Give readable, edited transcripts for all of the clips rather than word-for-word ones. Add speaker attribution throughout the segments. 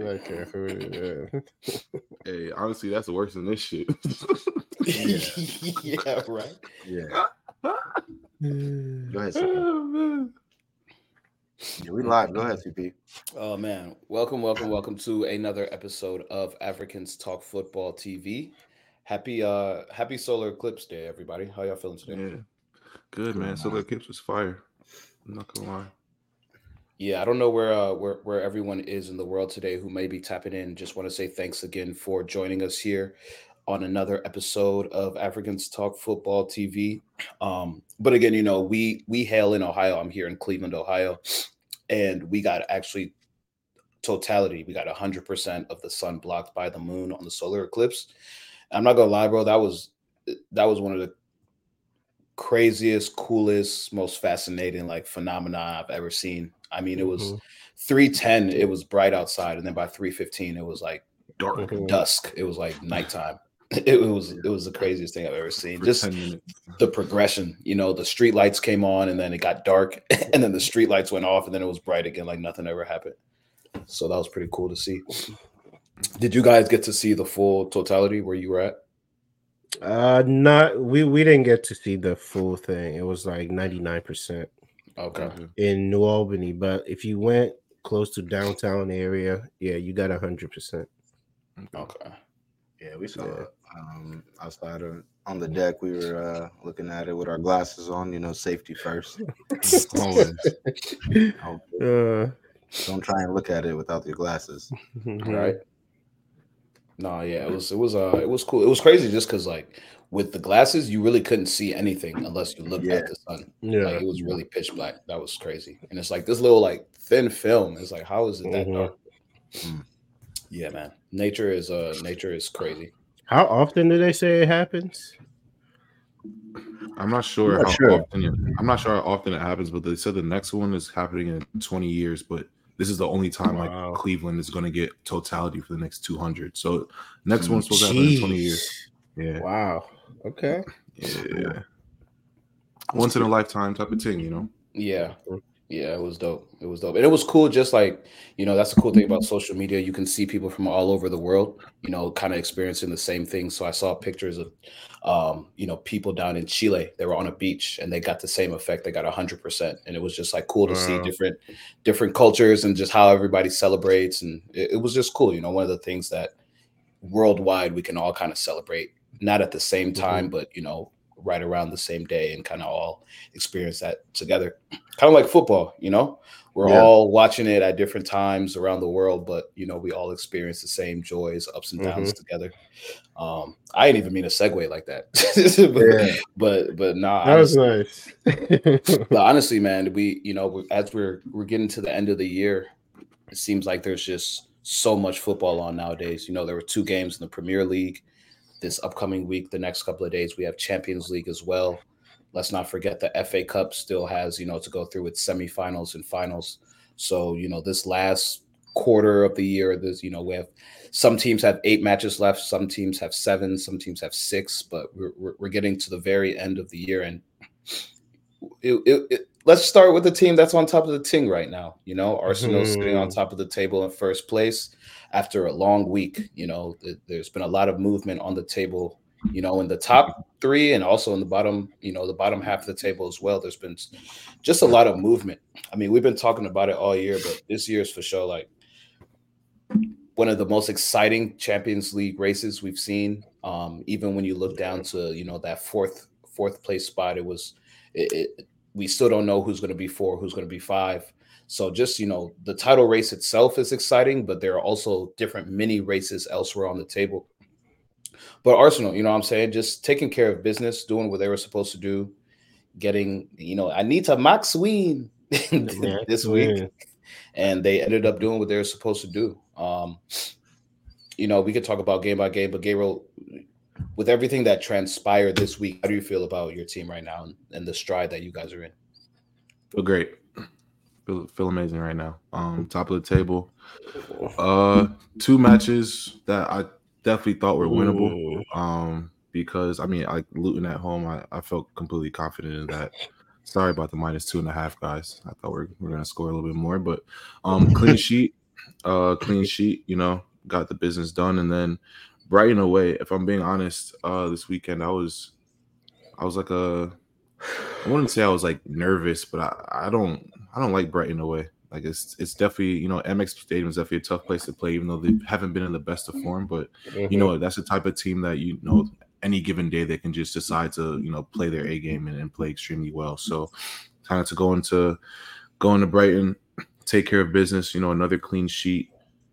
Speaker 1: Okay.
Speaker 2: Hey, honestly, that's worse than this shit.
Speaker 3: Yeah, right.
Speaker 4: Yeah. Go ahead, CP.
Speaker 2: Oh, man.
Speaker 4: Yeah, we live. Go ahead, CP.
Speaker 3: Oh man, welcome to another episode of Africans Talk Football TV. Happy Solar Eclipse Day, everybody. How y'all feeling today?
Speaker 2: Yeah, good man. Solar Eclipse was fire. I'm not gonna lie.
Speaker 3: Yeah, I don't know where everyone is in the world today who may be tapping in. Just want to say thanks again for joining us here on another episode of Africans Talk Football TV. But again, we hail in Ohio. I'm here in Cleveland, Ohio, and we got actually totality. We got 100% of the sun blocked by the moon on the solar eclipse. I'm not gonna lie, bro. That was one of the craziest, coolest, most fascinating phenomena I've ever seen. I mean, it was 3:10. It was bright outside, and then by 3:15, it was like
Speaker 2: Dark.
Speaker 3: dusk. It was like nighttime. It was the craziest thing I've ever seen.
Speaker 2: For
Speaker 3: Just
Speaker 2: 10 minutes.
Speaker 3: the progression. The street lights came on, and then it got dark, and then the street lights went off, and then it was bright again, like nothing ever happened. So that was pretty cool to see. Did you guys get to see the full totality where you were at?
Speaker 1: We didn't get to see the full thing. It was like 99%
Speaker 3: Okay.
Speaker 1: in New Albany, but if you went close to downtown area, yeah, you got 100%.
Speaker 3: Okay.
Speaker 4: Yeah, we saw it outside on the deck. We were looking at it with our glasses on. Safety first.
Speaker 2: Always.
Speaker 4: Don't try and look at it without your glasses.
Speaker 3: Right. No, yeah, it was cool. It was crazy just because with the glasses you really couldn't see anything unless you looked at the sun.
Speaker 1: Yeah.
Speaker 3: It was really pitch black. That was crazy. And it's like this little thin film. It's like, how is it that dark? Yeah, man. Nature is crazy.
Speaker 1: How often do they say it happens?
Speaker 2: I'm not sure how often it happens, but they said the next one is happening in 20 years, but this is the only time Cleveland is going to get totality for the next 200. So next one's supposed to happen in 20 years. Yeah.
Speaker 1: Wow. Okay.
Speaker 2: Yeah. Once in a lifetime type of thing,
Speaker 3: Yeah. Yeah, it was dope. It was dope. And it was cool. Just that's the cool thing about social media. You can see people from all over the world, kind of experiencing the same thing. So I saw pictures of, people down in Chile. They were on a beach and they got the same effect. They got 100%. And it was just cool to see different cultures and just how everybody celebrates. And it was just cool. One of the things that worldwide we can all kind of celebrate, not at the same time, but, right around the same day and kind of all experience that together. Kind of like football, we're all watching it at different times around the world, but we all experience the same joys, ups and downs together. I didn't even mean to segue like that, but nah,
Speaker 1: that was nice.
Speaker 3: But honestly, man, as we're getting to the end of the year, it seems like there's just so much football on nowadays. There were 2 games in the Premier League this upcoming week. The next couple of days, we have Champions League as well. Let's not forget the FA Cup still has, to go through its semifinals and finals. So, this last quarter of the year, we have some teams have 8 matches left. Some teams have 7, some teams have 6, but we're getting to the very end of the year. And let's start with the team that's on top of the ting right now. Arsenal sitting on top of the table in first place after a long week. There's been a lot of movement on the table, in the top 3 and also in the bottom, the bottom half of the table as well. There's been just a lot of movement. I mean, we've been talking about it all year, but this year is for sure one of the most exciting Champions League races we've seen. Even when you look down to, that fourth place spot, we still don't know who's going to be 4, who's going to be 5. So just, the title race itself is exciting, but there are also different mini races elsewhere on the table. But Arsenal, what I'm saying, just taking care of business, doing what they were supposed to do, getting, Anita Maxwell this week. And they ended up doing what they were supposed to do. We could talk about game by game, but Gabriel, with everything that transpired this week, how do you feel about your team right now and the stride that you guys are in?
Speaker 2: Feel great. Feel amazing right now. Top of the table. 2 matches that I definitely thought were winnable. Because Luton at home, I felt completely confident in that. Sorry about the -2.5, guys. I thought we're gonna score a little bit more, but clean sheet. Clean sheet, got the business done. And then Brighton away, if I'm being honest, this weekend I was like I wouldn't say I was like nervous, but I don't like Brighton away. Like it's definitely, MX Stadium is definitely a tough place to play, even though they haven't been in the best of form. But that's the type of team that any given day they can just decide to play their A game and play extremely well. So kind of to go into Brighton, take care of business. Another clean sheet.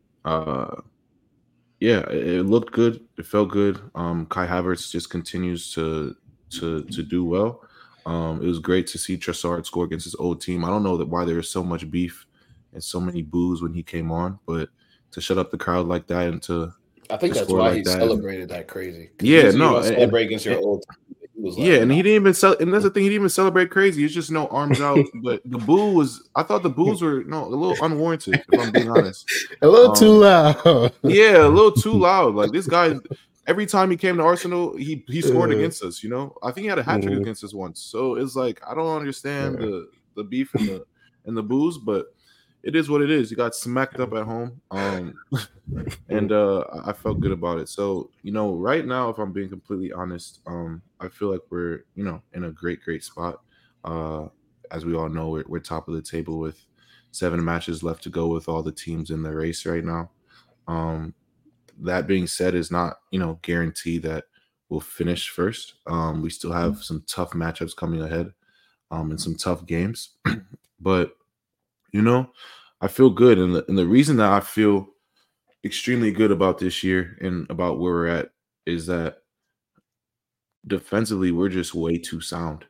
Speaker 2: Yeah, it looked good. It felt good. Kai Havertz just continues to do well. It was great to see Trossard score against his old team. I don't know why there was so much beef and so many boos when he came on, but to shut up the crowd like that and
Speaker 3: I think that's why he celebrated that crazy.
Speaker 2: Yeah, no,
Speaker 3: celebrate against your old team.
Speaker 2: And he didn't even and that's the thing, he didn't even celebrate crazy. It's just no arms out. But the boo I thought the boos were a little unwarranted, if I'm being honest.
Speaker 1: A little too loud.
Speaker 2: Yeah, a little too loud. Like this guy, every time he came to Arsenal, he scored against us. I think he had a hat trick against us once. So it's like I don't understand the beef and the boos, but it is what it is. He got smacked up at home, and I felt good about it. So right now, if I'm being completely honest, I feel like we're in a great spot. As we all know, we're top of the table with 7 matches left to go with all the teams in the race right now. That being said, is not guarantee that we'll finish first. We still have some tough matchups coming ahead, and some tough games, but I feel good, and the reason that I feel extremely good about this year and about where we're at is that defensively we're just way too sound.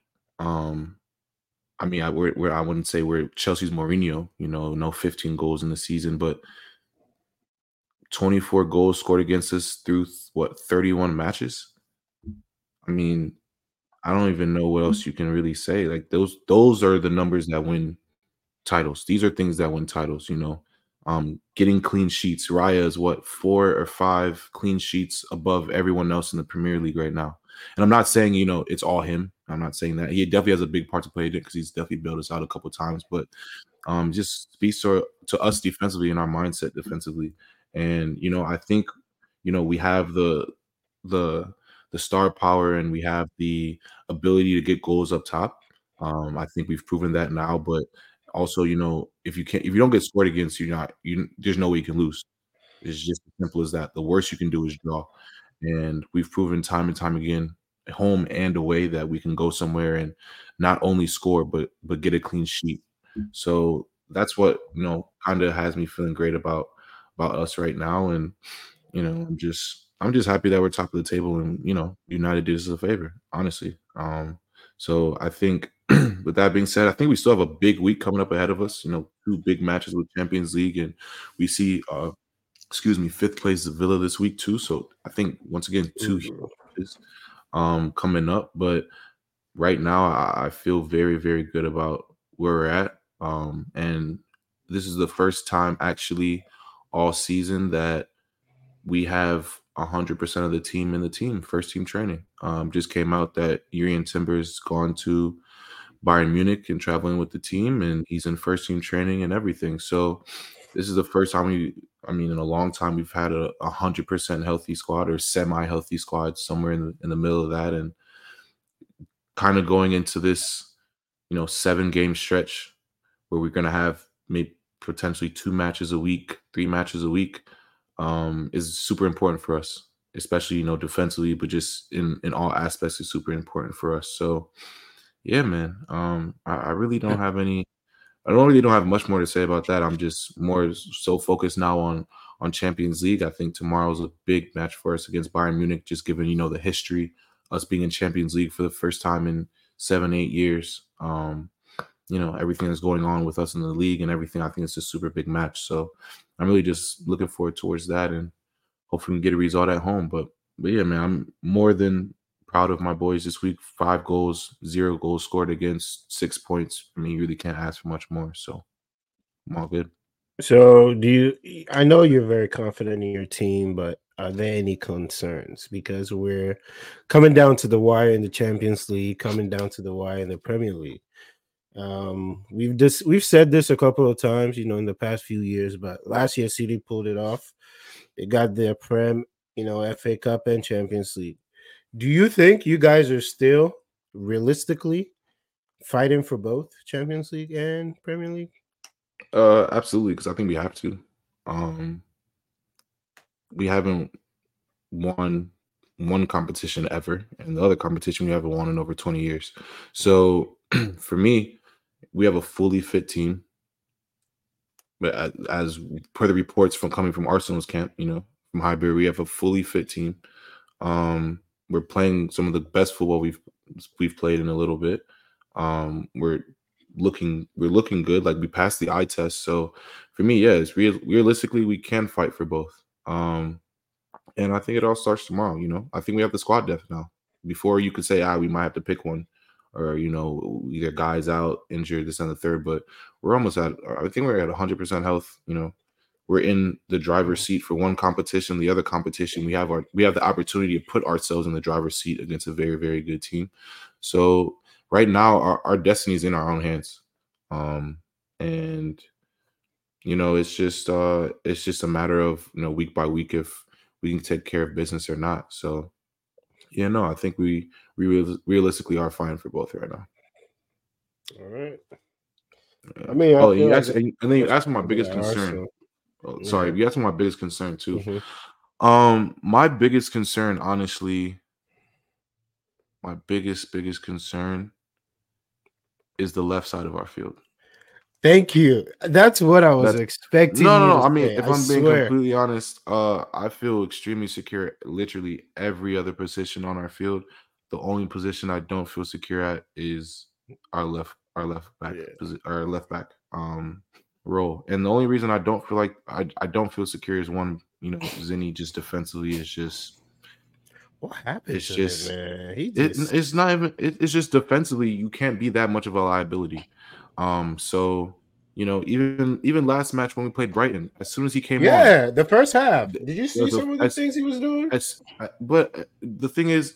Speaker 2: I wouldn't say we're Chelsea's Mourinho, no 15 goals in the season, but 24 goals scored against us through 31 matches. I mean, I don't even know what else you can really say. Like those are the numbers that win titles. These are things that win titles, getting clean sheets. Raya is 4 or 5 clean sheets above everyone else in the Premier League right now. And I'm not saying, it's all him. I'm not saying that. He definitely has a big part to play in it because he's definitely bailed us out a couple of times, but just speaks to us defensively and our mindset defensively. And, I think, we have the star power and we have the ability to get goals up top. I think we've proven that now, but also, if you don't get scored against, there's no way you can lose. It's just as simple as that. The worst you can do is draw. And we've proven time and time again, home and away, that we can go somewhere and not only score, but get a clean sheet. So that's what, kind of has me feeling great about us right now. And, I'm just happy that we're top of the table, and, United did us a favor, honestly. So I think with that being said, I think we still have a big week coming up ahead of us, 2 big matches with Champions League, and we see, 5th place of Villa this week too. So I think once again, 2 matches coming up. But right now I feel very, very good about where we're at. And this is the first time actually all season that we have 100% of the team in the team, first team training. Just came out that Jurrien Timber's gone to Bayern Munich and traveling with the team, and he's in first team training and everything. So this is the first time in a long time we've had a 100% healthy squad or semi-healthy squad, somewhere in the middle of that, and kind of going into this 7-game stretch where we're going to have maybe potentially 2 matches a week, 3 matches a week, is super important for us, especially defensively, but just in all aspects is super important for us. So yeah, man, I really don't have much more to say about that. I'm just more so focused now on Champions League. I think tomorrow's a big match for us against Bayern Munich, just given the history, us being in Champions League for the first time in 7-8 years. Everything that's going on with us in the league and everything. I think it's a super big match. So I'm really just looking forward towards that, and hopefully we can get a result at home. But yeah, man, I'm more than proud of my boys this week. 5 goals, 0 goals scored against, 6 points. I mean, you really can't ask for much more. So I'm all good.
Speaker 1: So I know you're very confident in your team, but are there any concerns? Because we're coming down to the wire in the Champions League, coming down to the wire in the Premier League. We've said this a couple of times, in the past few years, but last year City pulled it off. They got their Prem, FA Cup and Champions League. Do you think you guys are still realistically fighting for both Champions League and Premier League?
Speaker 2: Absolutely, because I think we have to. We haven't won one competition ever, and the other competition we haven't won in over 20 years. So for me, we have a fully fit team. But as per the reports coming from Arsenal's camp, from Highbury, we have a fully fit team. We're playing some of the best football we've played in a little bit. We're looking good. Like, we passed the eye test. So for me, yeah, it's realistically we can fight for both. And I think it all starts tomorrow. I think we have the squad depth now. Before, you could say, we might have to pick one, or either guys out, injured, this and the third. But we're almost at. I think we're at 100% health. We're in the driver's seat for one competition. The other competition, we have the opportunity to put ourselves in the driver's seat against a very, very good team. So right now, our destiny is in our own hands, and it's just a matter of week by week if we can take care of business or not. So I think we realistically are fine for both right now.
Speaker 1: All right.
Speaker 2: Yeah. I mean, you asked me my biggest concern. Sorry, you asked me my biggest concern too. Mm-hmm. My biggest concern, honestly, my biggest concern is the left side of our field.
Speaker 1: Thank you. That's what I was expecting.
Speaker 2: No. I mean, if I'm being completely honest, I feel extremely secure literally every other position on our field. The only position I don't feel secure at is our left back role. And the only reason I don't feel like I don't feel secure is one, Zinni just defensively is just.
Speaker 1: What happened? It's just man.
Speaker 2: It's not even. It's just defensively you can't be that much of a liability. So even last match when we played Brighton, as soon as he came on,
Speaker 1: the first half, did you see some of the things he was doing?
Speaker 2: But the thing is,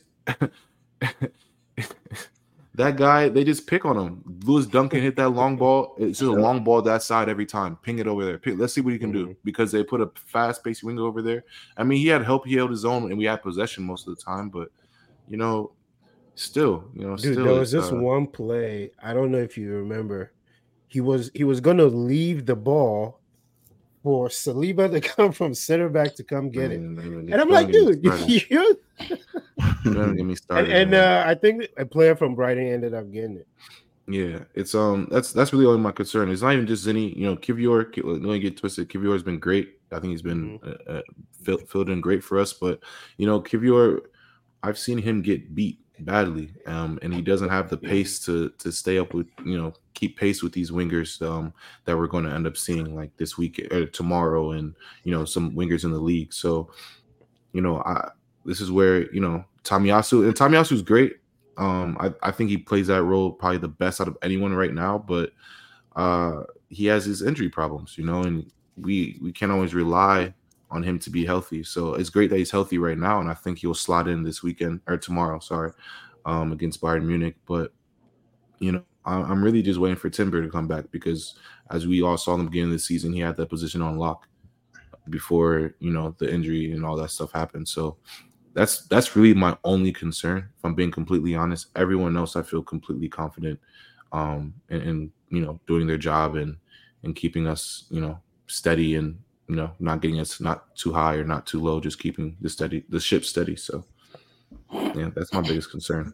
Speaker 2: that guy, they just pick on him. Lewis Duncan hit that long ball. It's just a long ball that side every time. Ping it over there. Let's see what he can do, because they put a fast-paced winger over there. I mean, he had help. He held his own, and we had possession most of the time. But still,
Speaker 1: dude, there was this one play. I don't know if you remember. He was going to leave the ball for Saliba to come from center back to come get it, and I'm like, dude, you're.
Speaker 2: Don't get me started.
Speaker 1: And I think a player from Brighton ended up getting it.
Speaker 2: Yeah, it's that's really only my concern. It's not even just Zinni. Kivior, don't get twisted. Kivior has been great. I think he's been filled in great for us. But Kivior, I've seen him get beat badly, and he doesn't have the pace to stay up with keep pace with these wingers that we're going to end up seeing like this week or tomorrow, and some wingers in the league. So this is where Tomiyasu's great. I think he plays that role probably the best out of anyone right now, but he has his injury problems, and we can't always rely on him to be healthy. So it's great that he's healthy right now, and I think he'll slot in this weekend or tomorrow, against Bayern Munich. But I'm really just waiting for Timber to come back, because as we all saw in the beginning of the season, he had that position on lock before the injury and all that stuff happened. So that's really my only concern, if I'm being completely honest. Everyone else I feel completely confident in doing their job and keeping us steady, and not getting us not too high or not too low, just keeping the ship steady. So yeah, that's my biggest concern.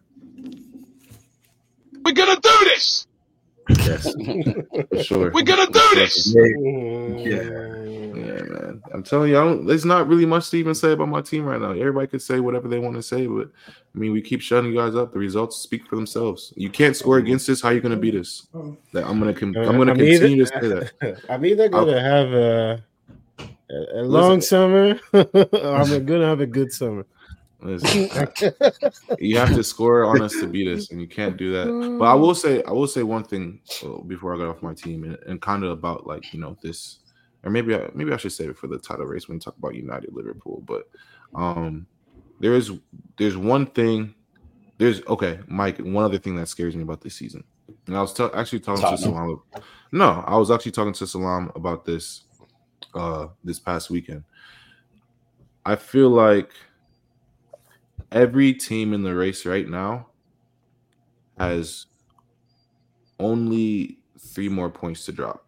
Speaker 5: We're gonna do this.
Speaker 2: Yes, for sure.
Speaker 5: We're gonna do this.
Speaker 2: Yeah, man. I'm telling you, there's not really much to even say about my team right now. Everybody could say whatever they want to say, but I mean, we keep shutting you guys up. The results speak for themselves. You can't score against us. How are you going to beat us? I'm going to continue to say that.
Speaker 1: I'm either going to have a long summer, or I'm going to have a good summer.
Speaker 2: Listen, you have to score on us to beat us, and you can't do that. But I will say one thing before I get off my team, and kind of about this, or maybe I should save it for the title race when we talk about United Liverpool. But there's one thing. Mike. One other thing that scares me about this season. And I was actually talking to Salam. No, I was actually talking to Salam about this this past weekend. I feel like every team in the race right now has only 3 more points to drop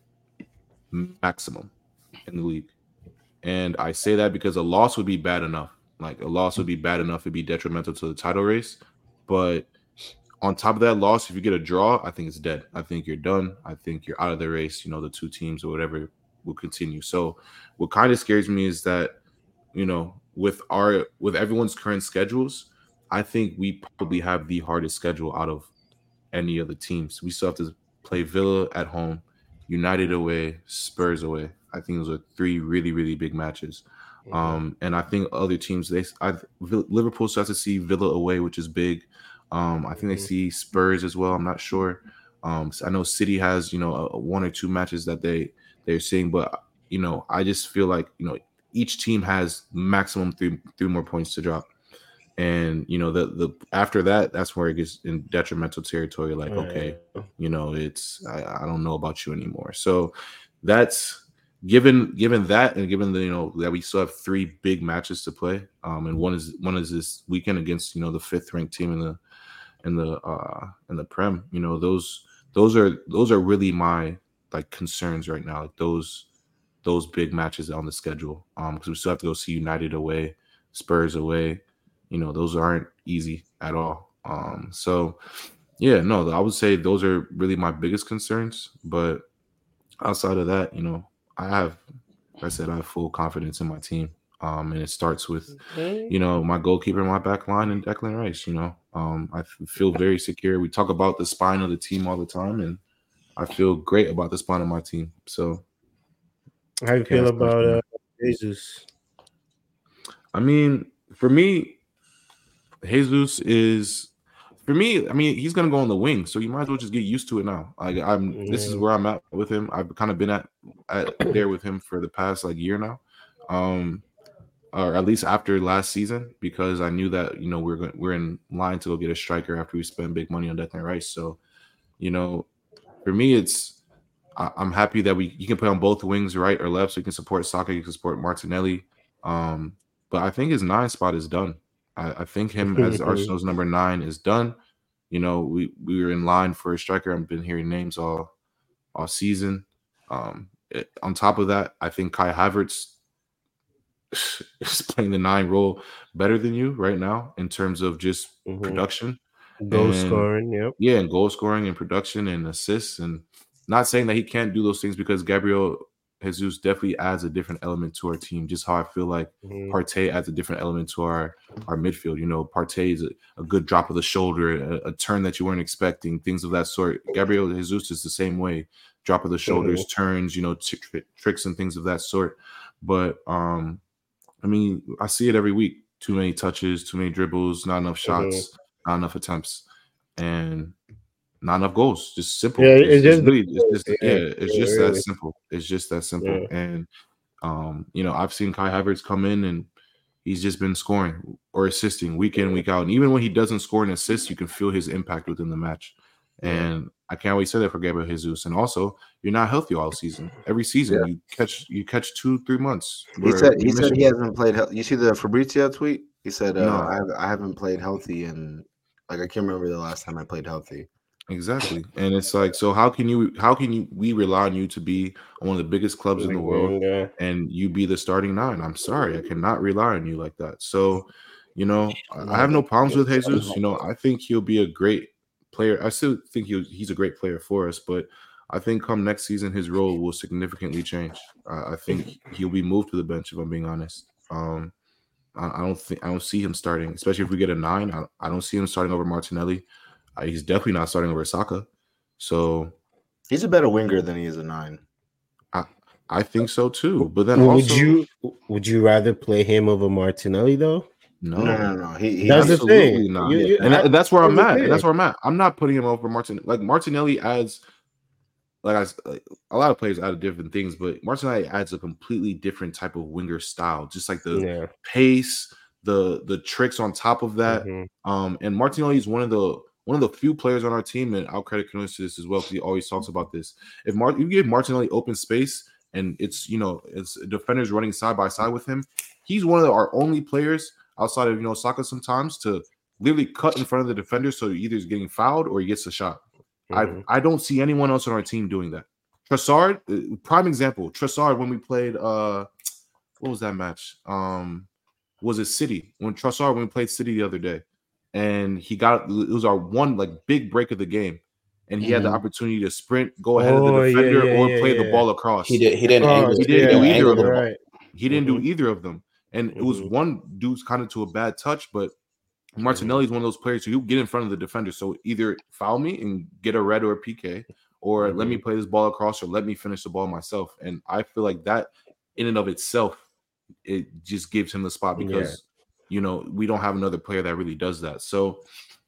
Speaker 2: maximum in the league. And I say that because a loss would be bad enough. Like a loss would be bad enough to be detrimental to the title race. But on top of that loss, if you get a draw, I think it's dead. I think you're done. I think you're out of the race. You know, the two teams or whatever will continue. So what kind of scares me is that, you know, with everyone's current schedules, I think we probably have the hardest schedule out of any of the teams. We still have to play Villa at home, United away, Spurs away. I think those are 3 really, really big matches. And I think other teams, Liverpool still has to see Villa away, which is big. I think they see Spurs as well. I'm not sure. So I know City has, you know, 1 or 2 matches that they're seeing, but you know, I just feel like, you know, each team has maximum 3 more points to drop. And you know, the after that, that's where it gets in detrimental territory. Like, okay, you know, it's I don't know about you anymore. So that's given that, and given the, you know, that we still have 3 big matches to play. And one is this weekend against, you know, the 5th ranked team in the Prem. You know, those are really my like concerns right now. Like those big matches on the schedule. Because we still have to go see United away, Spurs away. You know, those aren't easy at all. So yeah, no, I would say those are really my biggest concerns. But outside of that, you know, I have full confidence in my team. And it starts with, you know, my goalkeeper, my back line, and Declan Rice. You know, I feel very secure. We talk about the spine of the team all the time, and I feel great about the spine of my team. So,
Speaker 1: how do you feel about Jesus?
Speaker 2: I mean, for me, Jesus is, for me, I mean, he's gonna go on the wing, so you might as well just get used to it now. Like this is where I'm at with him. I've kind of been at there with him for the past like year now, or at least after last season, because I knew that, you know, we're in line to go get a striker after we spend big money on Declan Rice. So, you know, for me, I'm happy that he can play on both wings, right or left, so he can support Saka, he can support Martinelli. But I think his 9 spot is done. I think him as Arsenal's number 9 is done. You know, we were in line for a striker. I've been hearing names all season. On top of that, I think Kai Havertz is playing the 9 role better than you right now in terms of just production,
Speaker 1: goal scoring,
Speaker 2: yeah, and goal scoring and production and assists. And not saying that he can't do those things, because Gabriel Jesus definitely adds a different element to our team, just how I feel like Partey adds a different element to our midfield. You know, Partey is a good drop of the shoulder, a turn that you weren't expecting, things of that sort. Gabriel Jesus is the same way, drop of the shoulders, turns, you know, tricks and things of that sort. But I mean, I see it every week. Too many touches, too many dribbles, not enough shots, not enough attempts, and not enough goals. Just simple.
Speaker 1: Yeah,
Speaker 2: it's just
Speaker 1: really.
Speaker 2: that simple. It's just that simple. Yeah. And you know, I've seen Kai Havertz come in and he's just been scoring or assisting week in, week out. And even when he doesn't score and assist, you can feel his impact within the match. And I can't wait to say that for Gabriel Jesus. And also, you're not healthy all season. Every season you catch 2-3 months.
Speaker 4: He said he hasn't played. You see the Fabrizio tweet? He said, I haven't played healthy, and like I can't remember the last time I played healthy.
Speaker 2: Exactly. And it's like, so how can we rely on you to be one of the biggest clubs in the world and you be the starting 9? I'm sorry, I cannot rely on you like that. So, you know, I have no problems with Jesus. You know, I think he'll be a great player. I still think he's a great player for us, but I think come next season his role will significantly change. I think he'll be moved to the bench, if I'm being honest. I don't see him starting, especially if we get a 9. I don't see him starting over Martinelli. He's definitely not starting over Saka. So
Speaker 4: he's a better winger than he is a 9.
Speaker 2: I think so too. But then
Speaker 1: would you rather play him over Martinelli though?
Speaker 2: No.
Speaker 1: He that's the thing.
Speaker 2: Not. And that's where I'm at. That's where I'm at. I'm not putting him over Martinelli. Like Martinelli adds, a lot of players add different things, but Martinelli adds a completely different type of winger style. Just like the pace, the tricks on top of that. And Martinelli is one of the one of the few players on our team, and I'll credit Cornelius to this as well because he always talks about this. If you give Martinelli open space and it's defenders running side by side with him, he's one of our only players outside of Saka sometimes to literally cut in front of the defender, so either he's getting fouled or he gets a shot. I don't see anyone else on our team doing that. Trossard, prime example. Trossard, when we played, what was that match? Was it City? When we played City the other day, and it was our one big break of the game, and he had the opportunity to sprint, go ahead of the defender, or play the ball across.
Speaker 3: He didn't
Speaker 2: do either of them. Right. He didn't do either of them, and it was one dude's kind of to a bad touch, but Martinelli is one of those players who get in front of the defender. So either foul me and get a red or a PK, or let me play this ball across, or let me finish the ball myself. And I feel like that, in and of itself, it just gives him the spot because we don't have another player that really does that. So,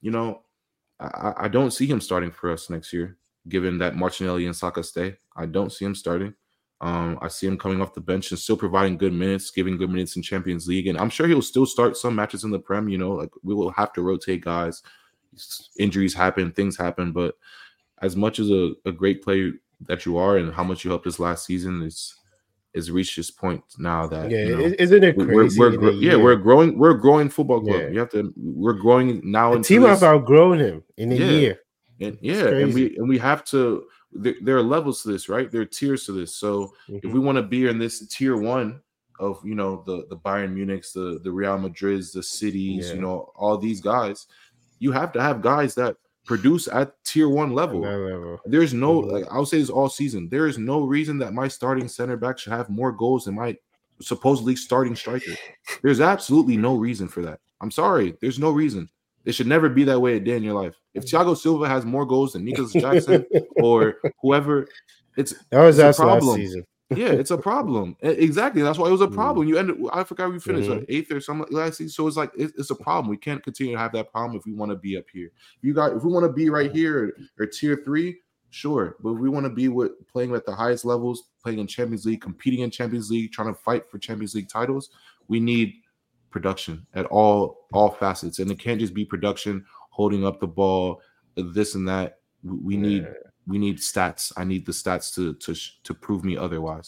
Speaker 2: I don't see him starting for us next year, given that Martinelli and Saka stay. I don't see him starting. I see him coming off the bench and still providing good minutes, giving good minutes in Champions League. And I'm sure he'll still start some matches in the Prem, we will have to rotate guys. Injuries happen, things happen. But as much as a great player that you are and how much you helped us last season, is reached this point now that
Speaker 1: isn't it crazy?
Speaker 2: We're a growing football club. We're growing now.
Speaker 1: The team have outgrown him in a year.
Speaker 2: And we have to. There are levels to this, right? There are tiers to this. So if we want to be in this tier one of the Bayern Munichs, the Real Madrids, the cities, all these guys, you have to have guys that produce at tier one level. There's no I'll say this all season. There is no reason that my starting center back should have more goals than my supposedly starting striker. There's absolutely no reason for that. I'm sorry. There's no reason. It should never be that way a day in your life. If Thiago Silva has more goals than Nicholas Jackson or whoever, it's a problem. Last season. Yeah, it's a problem. Exactly. That's why it was a problem. I forgot we finished 8th or something last season. So it's a problem. We can't continue to have that problem if we want to be up here. If we want to be right here or tier 3, sure. But if we want to be playing at the highest levels, playing in Champions League, competing in Champions League, trying to fight for Champions League titles, we need production at all facets. And it can't just be production, holding up the ball, this and that. We need stats. I need the stats to prove me otherwise.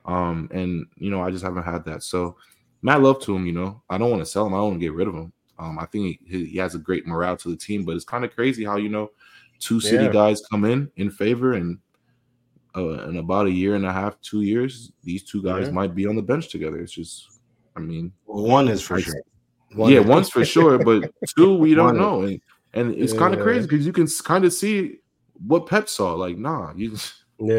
Speaker 2: And I just haven't had that. So mad love to him. I don't want to sell him. I don't want to get rid of him. I think he has a great morale to the team, but it's kind of crazy how two City guys come in favor, and in about a year and a half, 2 years, these two guys might be on the bench together. It's just,
Speaker 4: one is for sure.
Speaker 2: One's for sure, but two we don't know, and it's kind of crazy because you can kind of see what Pep saw. Like, nah, this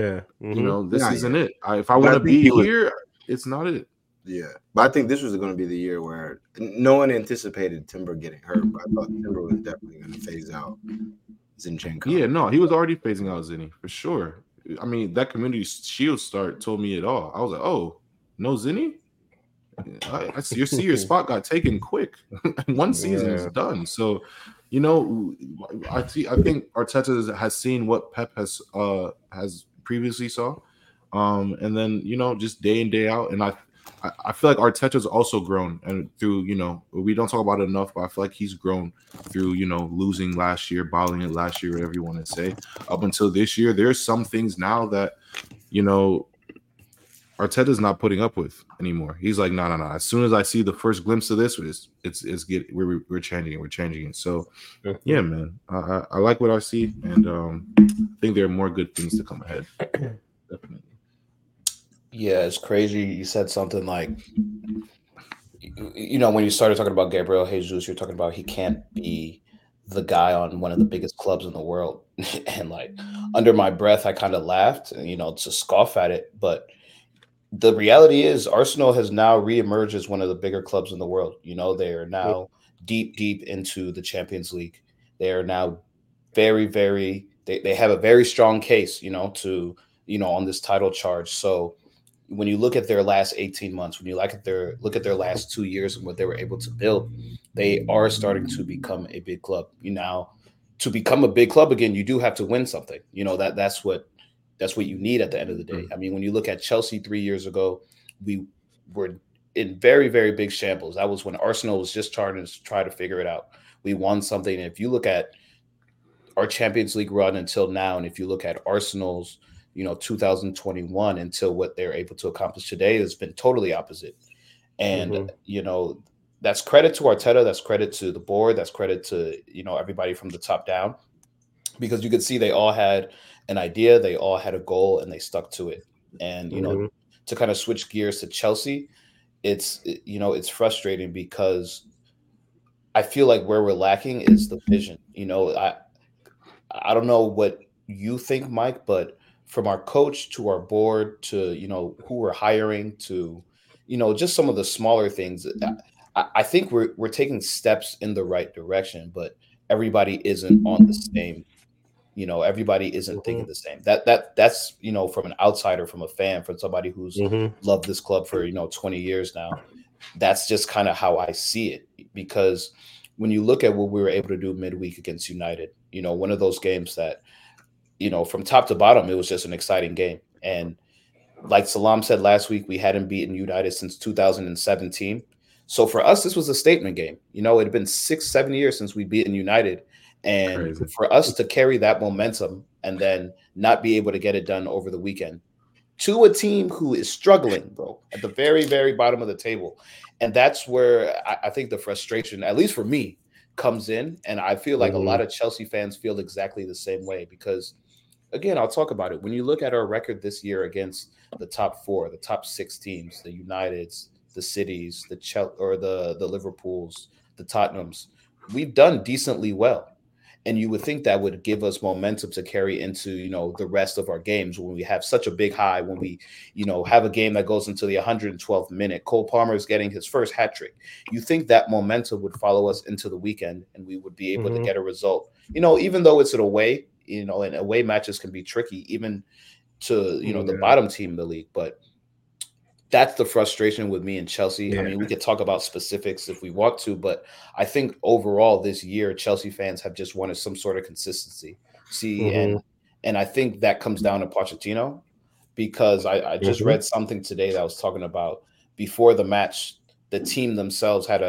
Speaker 2: isn't it. If I want to be here, it's not it.
Speaker 4: Yeah, but I think this was going to be the year where no one anticipated Timber getting hurt, but I thought Timber was definitely going to phase out Zinchenko.
Speaker 2: Yeah, no, he was already phasing out Zinni for sure. That Community Shield start told me it all. I was like, oh, no Zinni? I see your spot got taken quick. One season is done. So, I think Arteta has seen what Pep has previously saw, and then just day in day out. And I feel like Arteta's also grown, and through we don't talk about it enough, but I feel like he's grown through losing last year, bottling it last year, whatever you want to say, up until this year. There's some things now that Arteta's not putting up with anymore. He's like, no. As soon as I see the first glimpse of this, we're changing it. So, yeah, man, I like what I see, and I think there are more good things to come ahead. Definitely.
Speaker 3: Yeah, it's crazy. You said something like, when you started talking about Gabriel Jesus, you're talking about he can't be the guy on one of the biggest clubs in the world, and under my breath, I kind of laughed, to scoff at it, but the reality is Arsenal has now reemerged as one of the bigger clubs in the world. They are now deep into the Champions League. They are now very, very, they have a very strong case, to, on this title charge. So when you look at their last 18 months, when you look at their last 2 years and what they were able to build, they are starting to become a big club. Now, to become a big club again, you do have to win something. That's what you need at the end of the day. When you look at Chelsea 3 years ago, we were in very, very big shambles. That was when Arsenal was just trying to figure it out. We won something. And if you look at our Champions League run until now, and if you look at Arsenal's, 2021 until what they're able to accomplish today, has been totally opposite. And that's credit to Arteta, that's credit to the board, that's credit to everybody from the top down, because you could see they all had an idea, they all had a goal, and they stuck to it. And to kind of switch gears to Chelsea, it's frustrating because I feel like where we're lacking is the vision. I don't know what you think, Mike, but from our coach to our board to who we're hiring to just some of the smaller things, I think we're taking steps in the right direction, but everybody isn't on the same. Everybody isn't thinking the same. That's from an outsider, from a fan, from somebody who's loved this club for 20 years now. That's just kind of how I see it, because when you look at what we were able to do midweek against United, one of those games that from top to bottom, it was just an exciting game. And like Salam said last week, we hadn't beaten United since 2017. So for us, this was a statement game. It had been 6-7 years since we beaten United. And crazy. For us to carry that momentum and then not be able to get it done over the weekend to a team who is struggling, bro, at the very, very bottom of the table. And that's where I think the frustration, at least for me, comes in. And I feel like a lot of Chelsea fans feel exactly the same way because, again, I'll talk about it. When you look at our record this year against the top four, the top six teams, the Uniteds, the Cities, the Liverpools, the Tottenhams, we've done decently well. And you would think that would give us momentum to carry into, the rest of our games when we have such a big high, when we, have a game that goes into the 112th minute. Cole Palmer is getting his first hat trick. You think that momentum would follow us into the weekend and we would be able to get a result, even though it's an away, and away matches can be tricky, even to, the bottom team in the league. But that's the frustration with me and Chelsea. Yeah. I mean, we could talk about specifics if we want to, but I think overall this year, Chelsea fans have just wanted some sort of consistency. And I think that comes down to Pochettino, because I just read something today that was talking about before the match, the team themselves had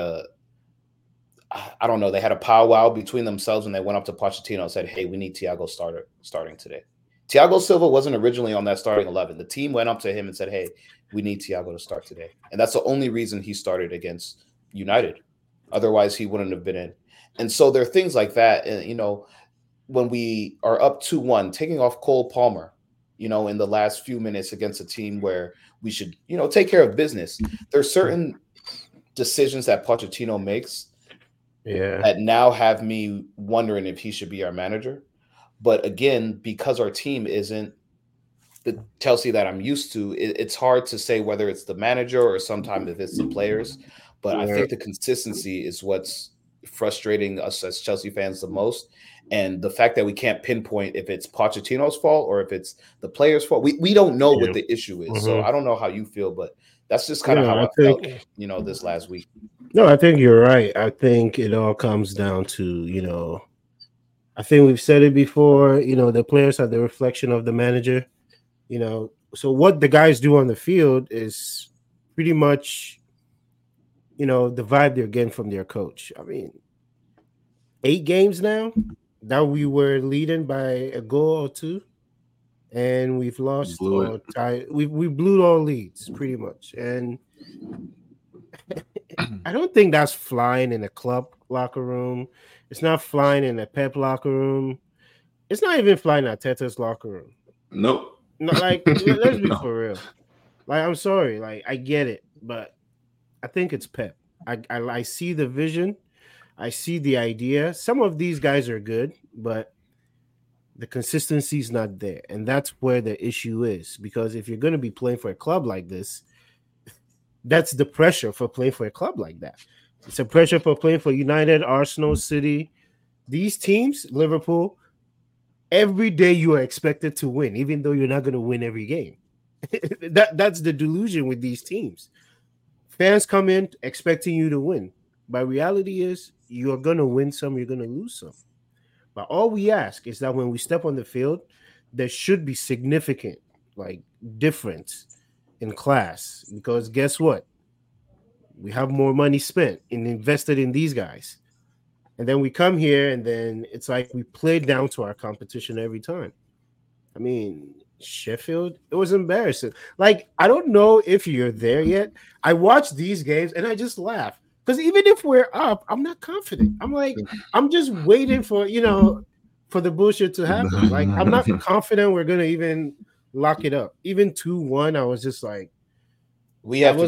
Speaker 3: they had a powwow between themselves, and they went up to Pochettino and said, "Hey, we need Thiago starting today." Thiago Silva wasn't originally on that starting 11. The team went up to him and said, "Hey, we need Thiago to start today." And that's the only reason he started against United. Otherwise, he wouldn't have been in. And so there are things like that. And, when we are up 2-1, taking off Cole Palmer, in the last few minutes against a team where we should, take care of business. There's certain decisions that Pochettino makes that now have me wondering if he should be our manager. But again, because our team isn't the Chelsea that I'm used to, it's hard to say whether it's the manager or sometimes if it's the players. But I think the consistency is what's frustrating us as Chelsea fans the most. And the fact that we can't pinpoint if it's Pochettino's fault or if it's the players' fault. We don't know what the issue is. So I don't know how you feel, but that's just kind of how I felt, this last week.
Speaker 1: No, I think you're right. I think it all comes down to, I think we've said it before, the players are the reflection of the manager, so what the guys do on the field is pretty much, the vibe they're getting from their coach. I mean, 8 games now that we were leading by a goal or two, and we've lost or tied. We blew all leads pretty much. And I don't think that's flying in a club locker room. It's not flying in a Pep locker room. It's not even flying at Teta's locker room.
Speaker 2: Nope.
Speaker 1: No, let's be for real. I'm sorry. I get it, but I think it's Pep. I see the vision. I see the idea. Some of these guys are good, but the consistency is not there. And that's where the issue is. Because if you're going to be playing for a club like this, that's the pressure for playing for a club like that. It's a pressure for playing for United, Arsenal, City. These teams, Liverpool, every day you are expected to win, even though you're not going to win every game. That's the delusion with these teams. Fans come in expecting you to win. But reality is you're going to win some, you're going to lose some. But all we ask is that when we step on the field, there should be significant difference in class. Because guess what? We have more money spent and invested in these guys. And then we come here, and then it's like we played down to our competition every time. I mean, Sheffield, it was embarrassing. Like, I don't know if you're there yet. I watch these games and I just laugh. Because even if we're up, I'm not confident. I'm like, I'm just waiting for, for the bullshit to happen. Like, I'm not confident we're going to even lock it up. Even 2-1, I was just like,
Speaker 3: we have to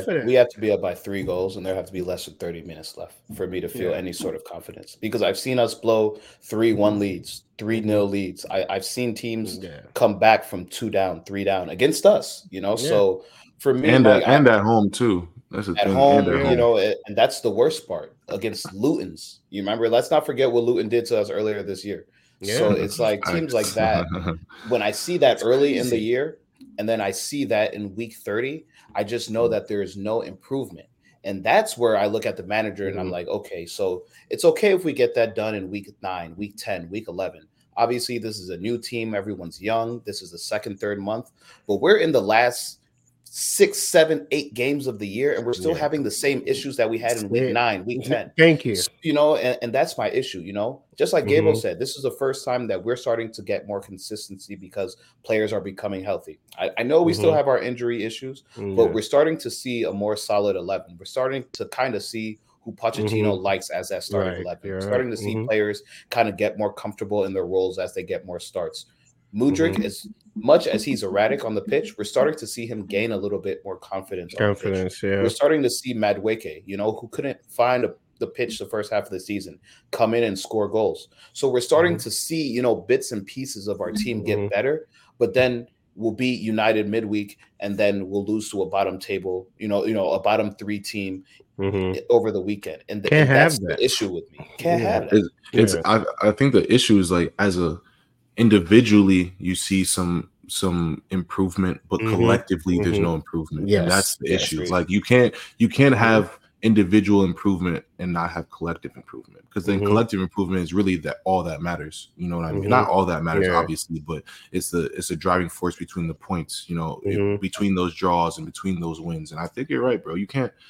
Speaker 3: be up by 3 goals, and there have to be less than 30 minutes left for me to feel any sort of confidence. Because I've seen us blow 3-1 leads, 3-0 leads. I've seen teams come back from 2 down, 3 down against us. So for me,
Speaker 2: and at home too. That's
Speaker 3: at home, and that's the worst part against Luton's. You remember? Let's not forget what Luton did to us earlier this year. Yeah. So it's like teams like that. When I see that early in the year, and then I see that in week 30, I just know that there is no improvement. And that's where I look at the manager and I'm like, okay, so it's okay if we get that done in week 9, week 10, week 11. Obviously, this is a new team. Everyone's young. This is the 2nd, 3rd month. But we're in the last 6, 7, 8 games of the year, and we're still having the same issues that we had in week 9, week 10.
Speaker 1: Thank you.
Speaker 3: And that's my issue, Just like Gabo said, this is the first time that we're starting to get more consistency because players are becoming healthy. I know we still have our injury issues, but we're starting to see a more solid 11. We're starting to kind of see who Pochettino likes as that starting 11. We're starting to see players kind of get more comfortable in their roles as they get more starts. Mudryk, as much as he's erratic on the pitch, we're starting to see him gain a little bit more confidence. We're starting to see Madueke, who couldn't find the pitch the first half of the season, come in and score goals. So we're starting to see, bits and pieces of our team get better, but then we'll beat United midweek, and then we'll lose to a bottom table, a bottom 3 team over the weekend. And that's the issue with me. Can't have that.
Speaker 2: I think the issue is like individually you see some improvement, but collectively there's no improvement. And that's the issue. It's like you can't have individual improvement and not have collective improvement, because then collective improvement is really all that matters. You know what I mean? Not all that matters, obviously, but it's a driving force between the points, between those draws and between those wins. And I think you're right, bro. You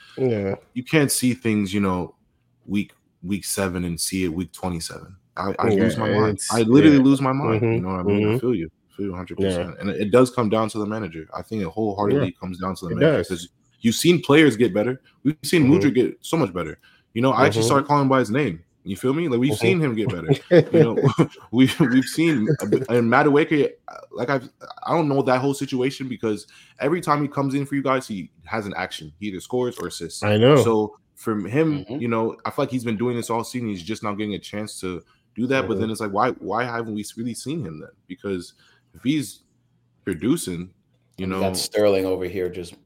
Speaker 2: can't see things, week 7 and see it week 27. I lose my mind. I literally lose my mind. You know what I mean? I feel you 100%. And it does come down to the manager. I think it wholeheartedly comes down to the manager, because you've seen players get better. We've seen Mudryk get so much better. I actually started calling him by his name. You feel me? Like, we've seen him get better. We've seen and Madueke. Like, I don't know that whole situation, because every time he comes in for you guys, he has an action. He either scores or assists.
Speaker 1: I know.
Speaker 2: So for him, I feel like he's been doing this all season. He's just now getting a chance to do that. But then it's like, why haven't we really seen him then? Because if he's producing,
Speaker 3: we got Sterling over here just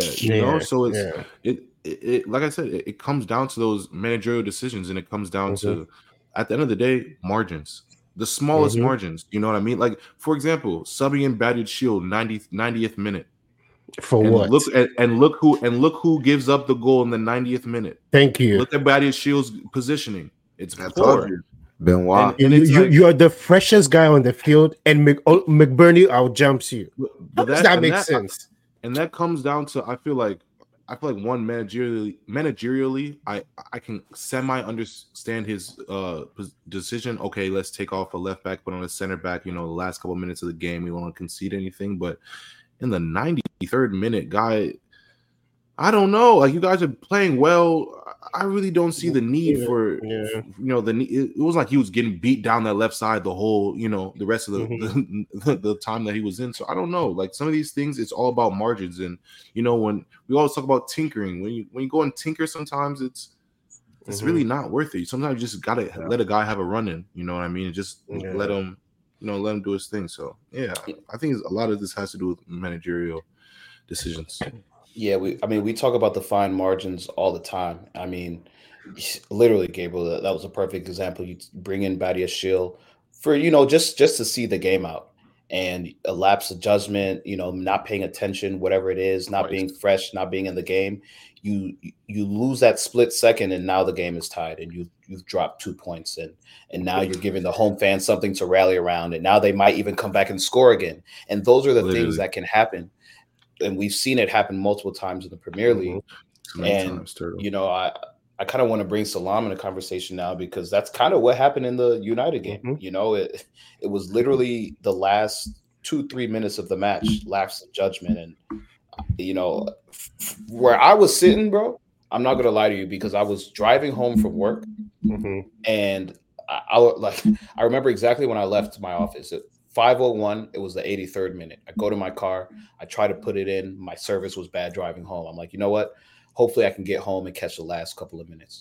Speaker 2: so it like I said, it comes down to those managerial decisions, and it comes down to, at the end of the day, margins, the smallest margins. You know what I mean? Like, for example, subbing in Badiashile 90th minute.
Speaker 1: For what?
Speaker 2: Look who gives up the goal in the 90th minute.
Speaker 1: Thank you.
Speaker 2: Look at Badiashile's positioning. It's poor.
Speaker 4: Benoit.
Speaker 1: And you are the freshest guy on the field, and McBurney outjumps you. How does that make sense?
Speaker 2: And that comes down to, I feel like one, managerially, I can semi understand his decision. Okay, let's take off a left back, put on a center back. The last couple of minutes of the game, we won't concede anything. But in the 93rd minute, guy, I don't know. Like, you guys are playing well. I really don't see the need for, it was like he was getting beat down that left side the whole, the rest of the time that he was in. So I don't know. Like, some of these things, it's all about margins. And, when we always talk about tinkering, when you go and tinker, sometimes it's really not worth it. Sometimes you just got to let a guy have a run in, you know what I mean? And just let him do his thing. So, I think a lot of this has to do with managerial decisions.
Speaker 3: Yeah, we talk about the fine margins all the time. I mean, literally, Gabriel, that was a perfect example. You bring in Badiashile for, just to see the game out, and a lapse of judgment, not paying attention, whatever it is, not being fresh, not being in the game. You lose that split second, and now the game is tied, and you've dropped 2 points, and now you're giving the home fans something to rally around, and now they might even come back and score again. And those are the things that can happen. And we've seen it happen multiple times in the Premier League. And, I kind of want to bring Salam in the conversation now because that's kind of what happened in the United game.
Speaker 1: Mm-hmm.
Speaker 3: You know, it was literally the last 2-3 minutes of the match, lapse of judgment, and you know, where I was sitting, bro. I'm not gonna lie to you because I was driving home from work, and I remember exactly when I left my office at 5:01. It was the 83rd minute. I go to my car. I try to put it in. My service was bad driving home. I'm like, you know what? Hopefully I can get home and catch the last couple of minutes.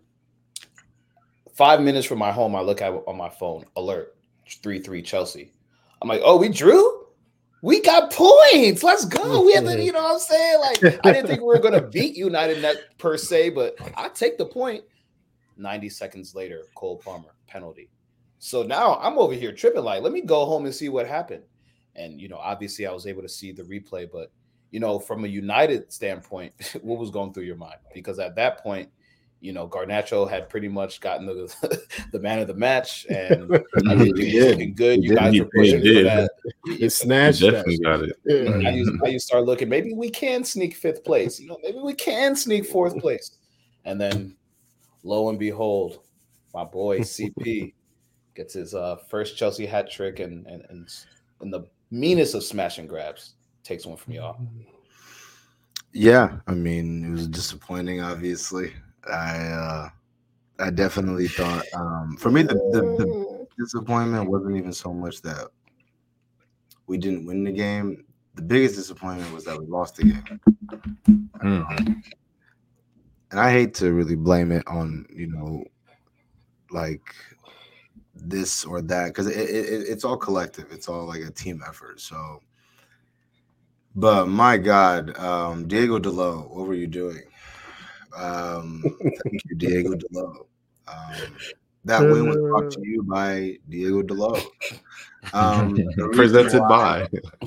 Speaker 3: 5 minutes from my home, I look at on my phone, alert, 3-3 Chelsea. I'm like, oh, we drew? We got points. Let's go. We have to, you know what I'm saying? Like, I didn't think we were going to beat United net per se, but I take the point. 90 seconds later, Cole Palmer, penalty. So now I'm over here tripping, like, let me go home and see what happened. And, you know, obviously I was able to see the replay, but you know, from a United standpoint, what was going through your mind? Because at that point, you know, Garnacho had pretty much gotten the man of the match, and everything was looking good. You guys were pushing for that.
Speaker 1: He snatched
Speaker 2: definitely got it.
Speaker 3: Now you start looking, maybe we can sneak 5th place. You know, maybe we can sneak 4th place. And then, lo and behold, my boy CP gets his first Chelsea hat trick, and the meanest of smash and grabs. Takes one from y'all.
Speaker 4: Yeah, I mean, it was disappointing. Obviously, I definitely thought for me the disappointment wasn't even so much that we didn't win the game. The biggest disappointment was that we lost the game. And I hate to really blame it on, you know, like this or that, because it's all collective. It's all like a team effort. So. But my God, Diego Dalot, what were you doing? Thank you, Diego Dalot. That win was brought to you by Diego Dalot.
Speaker 2: Presented by.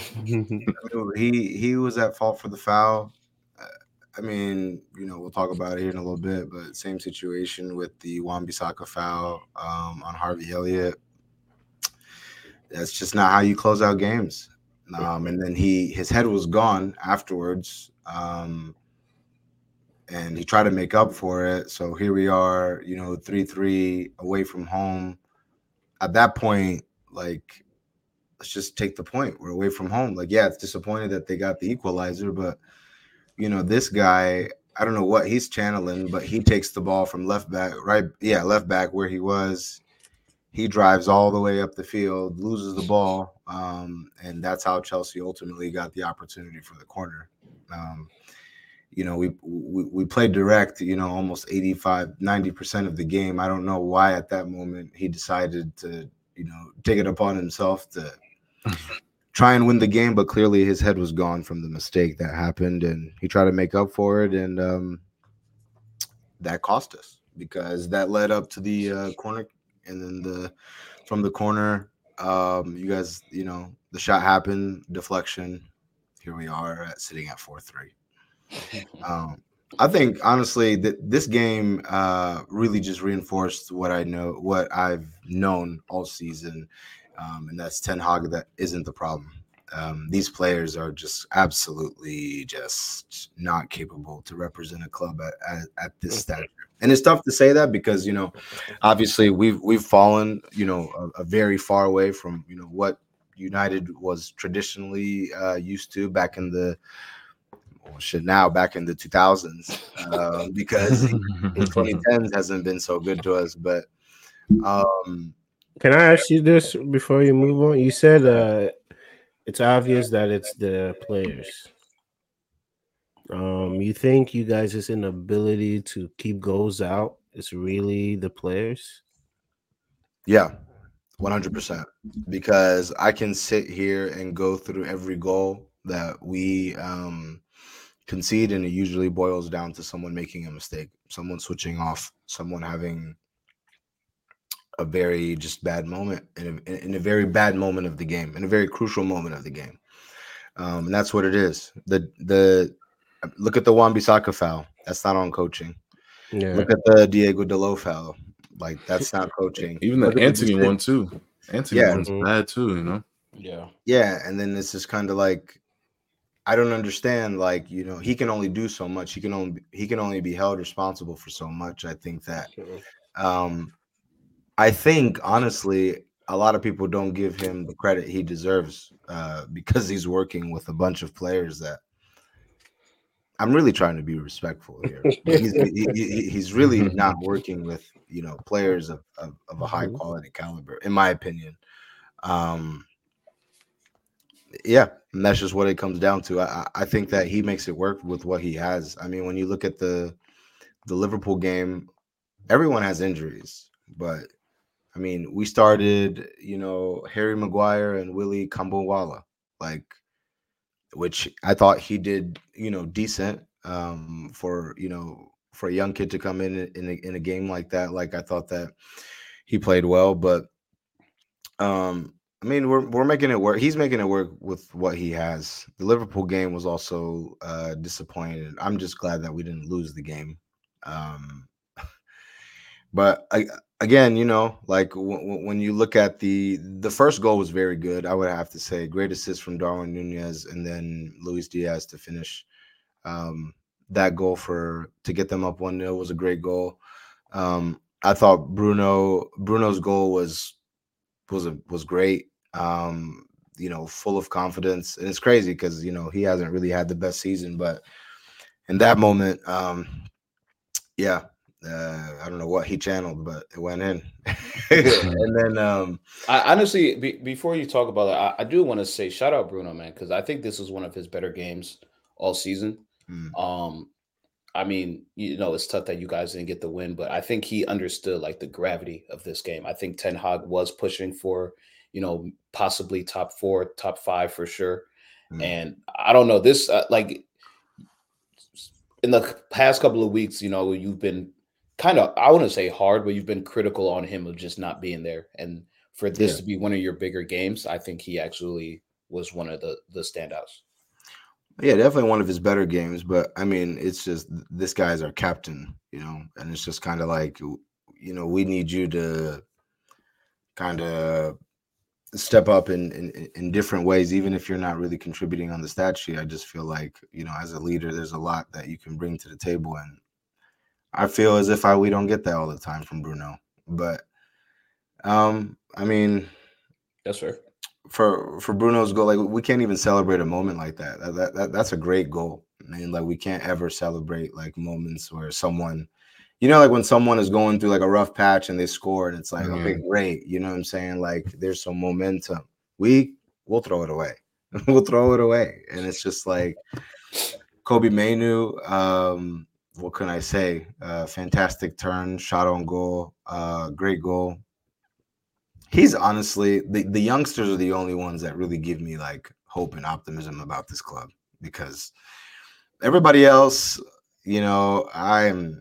Speaker 4: He was at fault for the foul. I mean, you know, we'll talk about it here in a little bit, but same situation with the Wan-Bissaka foul on Harvey Elliott. That's just not how you close out games. And then his head was gone afterwards, and he tried to make up for it. So here we are, you know, 3-3 away from home. At that point, like, let's just take the point. We're away from home. Like, yeah, it's disappointing that they got the equalizer, but you know, this guy, I don't know what he's channeling, but he takes the ball from left back where he was. He drives all the way up the field, loses the ball, and that's how Chelsea ultimately got the opportunity for the corner. You know, we played direct, you know, almost 85-90% of the game. I don't know why at that moment he decided to, you know, take it upon himself to try and win the game, but clearly his head was gone from the mistake that happened, and he tried to make up for it, and that cost us because that led up to the corner. And then from the corner, you guys, you know, the shot happened, deflection. Here we are sitting at 4-3. I think honestly that this game really just reinforced what I've known all season, and that's Ten Hag. That isn't the problem. These players are just absolutely just not capable to represent a club at this stature. And it's tough to say that because, you know, obviously we've fallen, you know, a very far away from, you know, what United was traditionally used to back in the back in the 2000s, because the 2010s hasn't been so good to us. But
Speaker 1: can I ask you this before you move on? You said it's obvious that it's the players. You think you guys' inability to keep goals out is really the players?
Speaker 4: Yeah, 100%. Because I can sit here and go through every goal that we concede, and it usually boils down to someone making a mistake, someone switching off, someone having a very just bad moment in a very bad moment of the game, in a very crucial moment of the game. And that's what it is. The look at the Wan-Bissaka foul. That's not on coaching. Yeah. Look at the Diego Dalot foul. Like, that's not coaching.
Speaker 2: Even the Anthony one too. Anthony one's bad too, you know?
Speaker 3: Yeah.
Speaker 4: Yeah. And then it's just kind of like, I don't understand. Like, he can only do so much. He can only be held responsible for so much. I think that. I think honestly, a lot of people don't give him the credit he deserves because he's working with a bunch of players that. I'm really trying to be respectful here. He's really not working with players of a high quality caliber, in my opinion. Yeah, and that's just what it comes down to. I think that he makes it work with what he has. I mean, when you look at the Liverpool game, everyone has injuries, but I mean, we started, Harry Maguire and Willie Kambonwala, which I thought he did, decent for a young kid to come in a game like that. Like, I thought that he played well, but I mean, we're making it work. He's making it work with what he has. The Liverpool game was also disappointing. I'm just glad that we didn't lose the game. But again, like when you look at the first goal was very good. I would have to say great assist from Darwin Nunez and then Luis Diaz to finish that goal to get them up 1-0 was a great goal. I thought Bruno's goal was great. Full of confidence, and it's crazy because he hasn't really had the best season, but in that moment, I don't know what he channeled, but it went in. And then
Speaker 3: I honestly, before you talk about that, I do want to say shout out Bruno, man, because I think this is one of his better games all season. I mean, it's tough that you guys didn't get the win, but I think he understood like the gravity of this game. I think Ten Hag was pushing for, possibly top 4, top 5 for sure. And I don't know this, like in the past couple of weeks, you've been kind of, I wouldn't say hard, but you've been critical on him of just not being there. And for this to be one of your bigger games, I think he actually was one of the standouts.
Speaker 4: Yeah, definitely one of his better games. But I mean, it's just this guy's our captain, and it's just kind of like, we need you to kind of step up in different ways, even if you're not really contributing on the stat sheet. I just feel like, as a leader, there's a lot that you can bring to the table. And I feel as if we don't get that all the time from Bruno. But I mean,
Speaker 3: that's fair.
Speaker 4: For Bruno's goal, like we can't even celebrate a moment like that. That's a great goal. I mean, like we can't ever celebrate like moments where someone, like when someone is going through like a rough patch and they score and it's like, okay, great. You know what I'm saying? Like there's some momentum. We'll throw it away. We'll throw it away. And it's just like Kobbie Mainoo. What can I say? Fantastic turn, shot on goal, great goal. He's honestly the youngsters are the only ones that really give me like hope and optimism about this club, because everybody else, I'm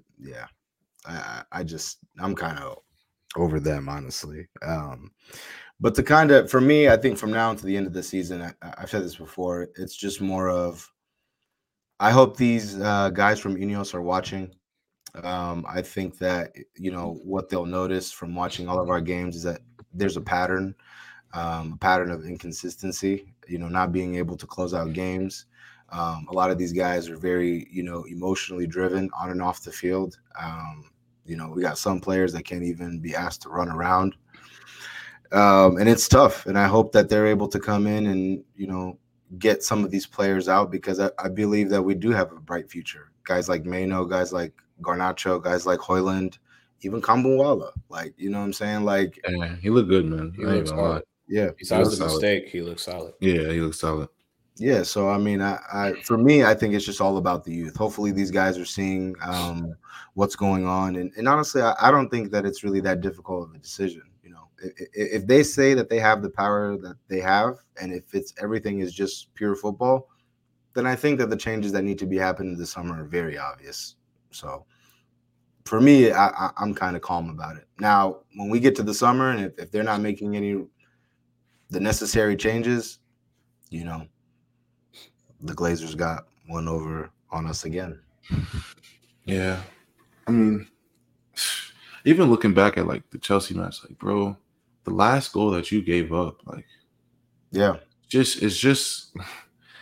Speaker 4: kind of over them, honestly. But for me, I think from now until the end of the season, I've said this before, it's just more of, I hope these guys from Ineos are watching. I think that, what they'll notice from watching all of our games is that there's a pattern of inconsistency, not being able to close out games. A lot of these guys are very, emotionally driven on and off the field. We got some players that can't even be asked to run around. And it's tough. And I hope that they're able to come in and, get some of these players out, because I believe that we do have a bright future. Guys like Mainoo, guys like Garnacho, guys like Højlund, even Kambonwala. Like, you know what I'm saying? Like,
Speaker 2: yeah, he looked good, man.
Speaker 3: He looks solid.
Speaker 4: Yeah.
Speaker 3: Besides the mistake, he looks solid.
Speaker 2: Yeah, he looks solid.
Speaker 4: Yeah, so I mean, for me, I think it's just all about the youth. Hopefully, these guys are seeing what's going on, and honestly, I don't think that it's really that difficult of a decision. If they say that they have the power that they have, and if everything is just pure football, then I think that the changes that need to be happening this summer are very obvious. So, for me, I'm kind of calm about it. Now, when we get to the summer, and if they're not making the necessary changes, the Glazers got one over on us again.
Speaker 2: Yeah. I mean, even looking back at like the Chelsea match, like, bro, the last goal that you gave up, like,
Speaker 4: yeah,
Speaker 2: it's just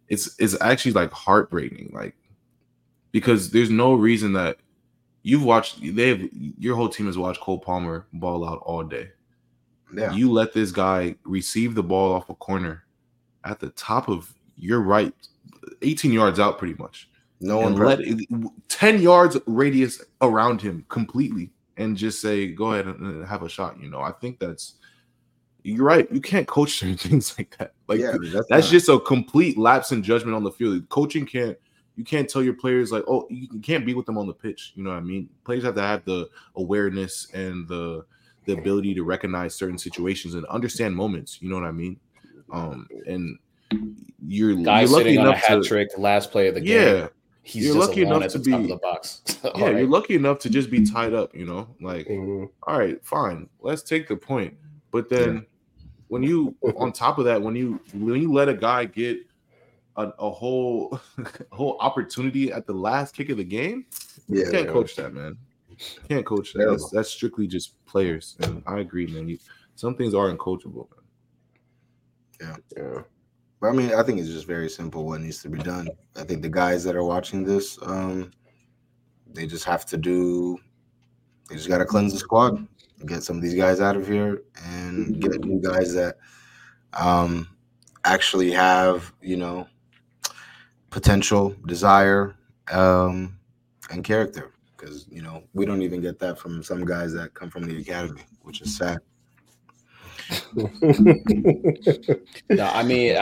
Speaker 2: it's actually like heartbreaking, like because there's no reason that your whole team has watched Cole Palmer ball out all day. Yeah. You let this guy receive the ball off a corner at the top of your right, 18 yards out pretty much. No one let 10 yards radius around him completely and just say, go ahead and have a shot. I think you're right. You can't coach certain things like that. Like that's just a complete lapse in judgment on the field. Coaching you can't tell your players like, oh, you can't be with them on the pitch. You know what I mean? Players have to have the awareness and the ability to recognize certain situations and understand moments. You know what I mean? And you're
Speaker 3: lucky enough on a hat trick, last play of the game. Yeah,
Speaker 2: you're lucky enough to be top of the box. You're lucky enough to just be tied up. Like, all right, fine, let's take the point. But then when you, on top of that, when you let a guy get a whole opportunity at the last kick of the game, you can't coach that, man. You can't coach that. That's strictly just players. And I agree, man. Some things are uncoachable,
Speaker 4: man. Yeah. But I mean, I think it's just very simple what needs to be done. I think the guys that are watching this, they just got to cleanse the squad, get some of these guys out of here, and get new guys that actually have, potential, desire, and character. Because, we don't even get that from some guys that come from the academy, which is sad.
Speaker 3: No, I mean,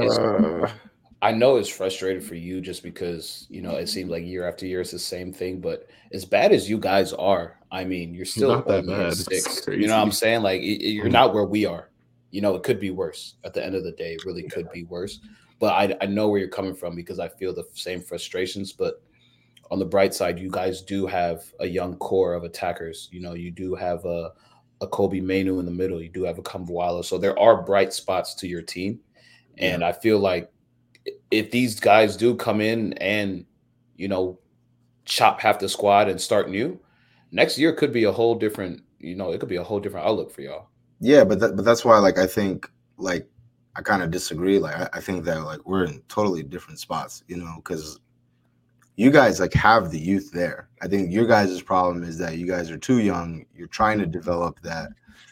Speaker 3: I know it's frustrating for you just because, it seems like year after year it's the same thing. But as bad as you guys are, I mean, you're still
Speaker 2: not that bad.
Speaker 3: 6. You know what I'm saying? Like, you're not where we are. It could be worse. At the end of the day, it really could be worse. But I know where you're coming from because I feel the same frustrations. But on the bright side, you guys do have a young core of attackers. You do have a Kobe Mainu in the middle. You do have a Kambwala. So there are bright spots to your team. And I feel like if these guys do come in and, chop half the squad and start new, next year could be a whole different, it could be a whole different outlook for y'all.
Speaker 4: Yeah, but that's why, like, I think, like, I kind of disagree. Like, I think that, like, we're in totally different spots, because you guys, like, have the youth there. I think your guys' problem is that you guys are too young. You're trying to develop that,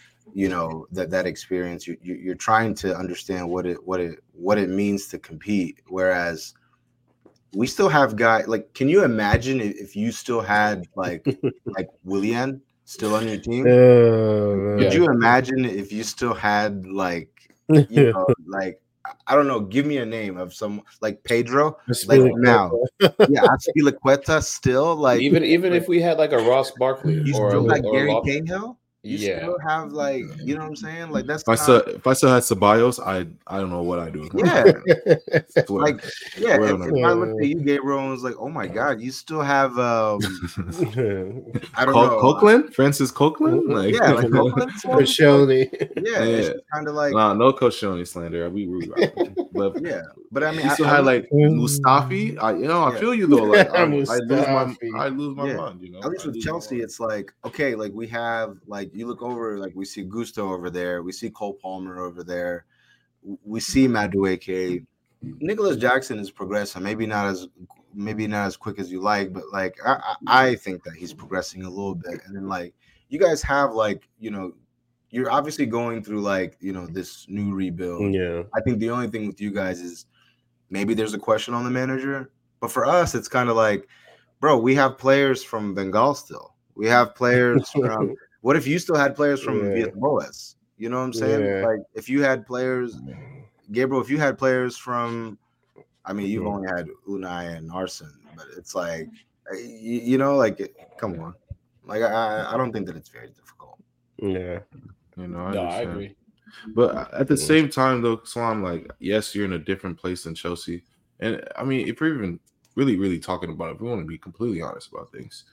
Speaker 4: that experience. You're trying to understand what it means to compete. Whereas we still have guys, like, can you imagine if you still had like Willian still on your team? Could you imagine if you still had like, like, I don't know, give me a name of some like Pedro, like now. Azpilicueta still, like,
Speaker 3: even if we had like a Ross Barkley
Speaker 4: or like Gary Cahill. You still have, like, you know what I'm saying? Like, that's
Speaker 2: if I still had Ceballos, I don't know what I do.
Speaker 4: Yeah. Like, yeah, if I looked at you, Gabriel, and was like, oh my God, you still have I don't know.
Speaker 2: Coquelin? Francis Coquelin? Like,
Speaker 4: yeah, like Coquelin.
Speaker 1: Koscielny.
Speaker 4: Yeah. It's kind of like
Speaker 2: no Koscielny slander. But
Speaker 4: yeah. But I mean,
Speaker 2: you still had like Mustafi. I feel you though. Like I lose my mind,
Speaker 4: At least with Chelsea, it's like, okay, like we have, like, you look over, like, we see Gusto over there, we see Cole Palmer over there, we see Madueke. Nicholas Jackson is progressing, maybe not as quick as you like, but like I think that he's progressing a little bit. And then, like, you guys have, like, you're obviously going through, like, this new rebuild.
Speaker 1: Yeah,
Speaker 4: I think the only thing with you guys is maybe there's a question on the manager, but for us, it's kind of like, bro, we have players from Bengal still. We have players from. What if you still had players from Villas-Boas? You know what I'm saying?
Speaker 1: Yeah.
Speaker 4: Like, if you had players, Gabriel, if you had players from, I mean, you've only had Unai and Arsene, but it's like, like, come on. Like, I don't think that it's very difficult.
Speaker 1: Yeah.
Speaker 3: I agree.
Speaker 2: But at the same time, though, Salam, like, yes, you're in a different place than Chelsea. And, I mean, if we're even really, really talking about it, if we want to be completely honest about things,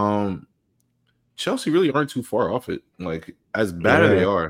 Speaker 2: Chelsea really aren't too far off it. Like, as bad as they are,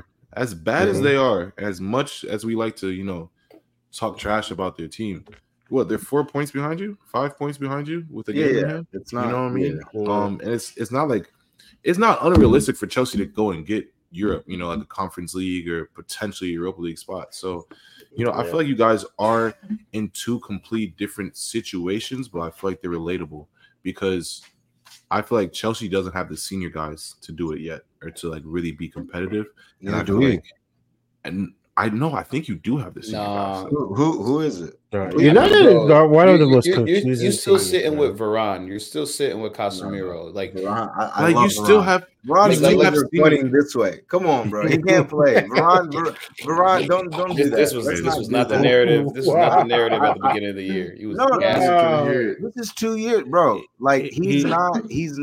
Speaker 2: as much as we like to, talk trash about their team, they're 4 points behind you, 5 points behind you with a game in hand.
Speaker 4: It's not,
Speaker 2: you know what I mean? And it's not like, it's not unrealistic for Chelsea to go and get Europe, like the Conference League or potentially Europa League spot. So, I feel like you guys are in two complete different situations, but I feel like they're relatable because I feel like Chelsea doesn't have the senior guys to do it yet or to like really be competitive. And I feel like, and I think you do have the senior guys.
Speaker 4: Who is it?
Speaker 1: United is one of the most confusing.
Speaker 3: You're still sitting with Varane. You're still sitting with Casemiro. Like,
Speaker 4: I love
Speaker 2: you still
Speaker 4: Varane.
Speaker 2: have.
Speaker 4: Varane is pointing this way. Come on, bro. He can't play. Varane, don't do that.
Speaker 3: This was not the narrative. This was not the narrative at the beginning of the year. He was
Speaker 4: this is 2 years, bro. Like he's not.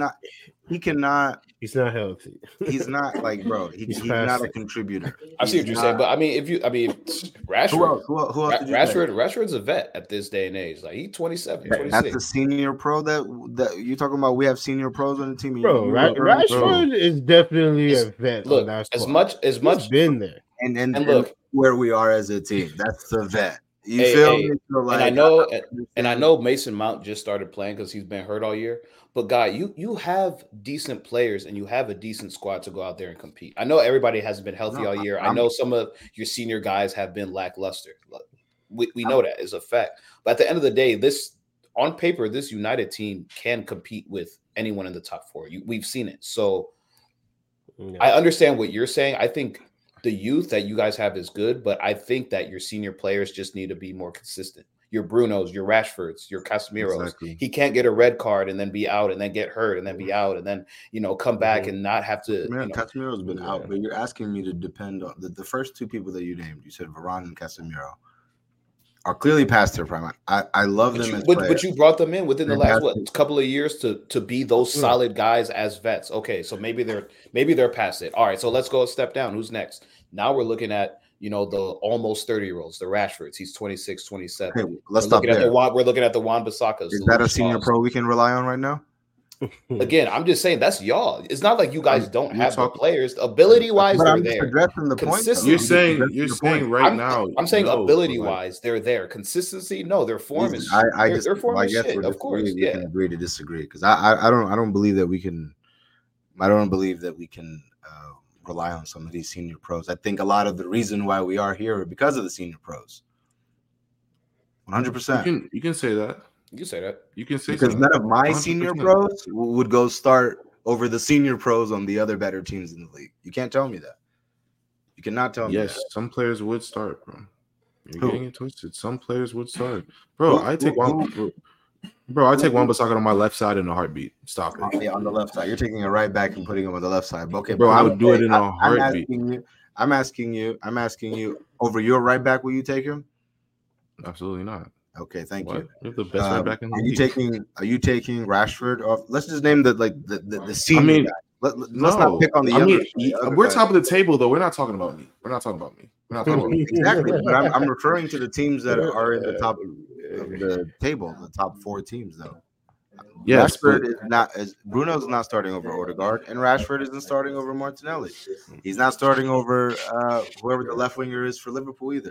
Speaker 1: He's not healthy.
Speaker 4: He's not like, bro. He's not a contributor.
Speaker 3: I see what you're saying, but I mean, Rashford,
Speaker 4: who else
Speaker 3: Rashford's a vet at this day and age. Like he's 27, 26.
Speaker 4: That's the senior pro that you're talking about. We have senior pros on the team.
Speaker 1: Bro, Rashford is definitely a vet.
Speaker 3: Look, as much
Speaker 1: he's been there,
Speaker 4: and look where we are as a team. That's the vet. You feel me? So like,
Speaker 3: and I know Mason Mount just started playing because he's been hurt all year. But Guy, you have decent players and you have a decent squad to go out there and compete. I know everybody hasn't been healthy all year. I know some of your senior guys have been lackluster. We know that is a fact. But at the end of the day, on paper, this United team can compete with anyone in the top four. We've seen it. So I understand what you're saying. I think the youth that you guys have is good, but I think that your senior players just need to be more consistent. Your Brunos, your Rashfords, your Casemiros. Exactly. He can't get a red card and then be out and then get hurt and then be out and then, come back and not have to.
Speaker 4: Casemiro's been out, but you're asking me to depend on the first two people that you named. You said Varane and Casemiro are clearly past their prime. I love them
Speaker 3: but you brought them in within the last couple of years to be those solid guys as vets. Okay, so maybe they're past it. All right, so let's go a step down. Who's next? Now we're looking at the almost 30-year-olds, the Rashfords. He's 26, 27.
Speaker 4: Hey, let's stop there.
Speaker 3: We're looking at the Wan-Bissakas.
Speaker 4: Is that a senior pro we can rely on right now?
Speaker 3: Again, I'm just saying that's y'all. It's not like you guys don't have the players. Ability-wise, they're there.
Speaker 4: Addressing the point.
Speaker 2: You're saying right now.
Speaker 3: I'm saying ability-wise, they're there. Consistency, no, their form is. Their form is shit. Of course,
Speaker 4: we can agree to disagree because I don't believe that we can. I don't believe that we can rely on some of these senior pros. I think a lot of the reason why we are here are because of the senior pros. 100%.
Speaker 2: You can say that.
Speaker 3: You can say that.
Speaker 2: You can say
Speaker 4: because none of my 100%. Senior pros would go start over the senior pros on the other better teams in the league. You can't tell me that. You cannot tell me that.
Speaker 2: Yes, some players would start, bro. You're getting it twisted. Some players would start. Bro, I take Wan-Bissaka on my left side in a heartbeat. Stop it.
Speaker 4: Yeah, on the left side. You're taking a right back and putting him on the left side. Okay,
Speaker 2: bro, I would do it in a heartbeat.
Speaker 4: I'm asking you, over your right back, will you take him?
Speaker 2: Absolutely not.
Speaker 4: Okay, thank you.
Speaker 2: You're the best right back in the
Speaker 4: league. Are you taking Rashford off? Let's just name the senior guy. Let's not pick on the other
Speaker 2: we're top of the table though. We're not talking about me. We're not talking about me.
Speaker 4: Exactly. But I'm referring to the teams that are in the top of the table, the top four teams though.
Speaker 2: Yes,
Speaker 4: Rashford is not as Bruno's not starting over Odegaard, and Rashford isn't starting over Martinelli. He's not starting over whoever the left winger is for Liverpool either.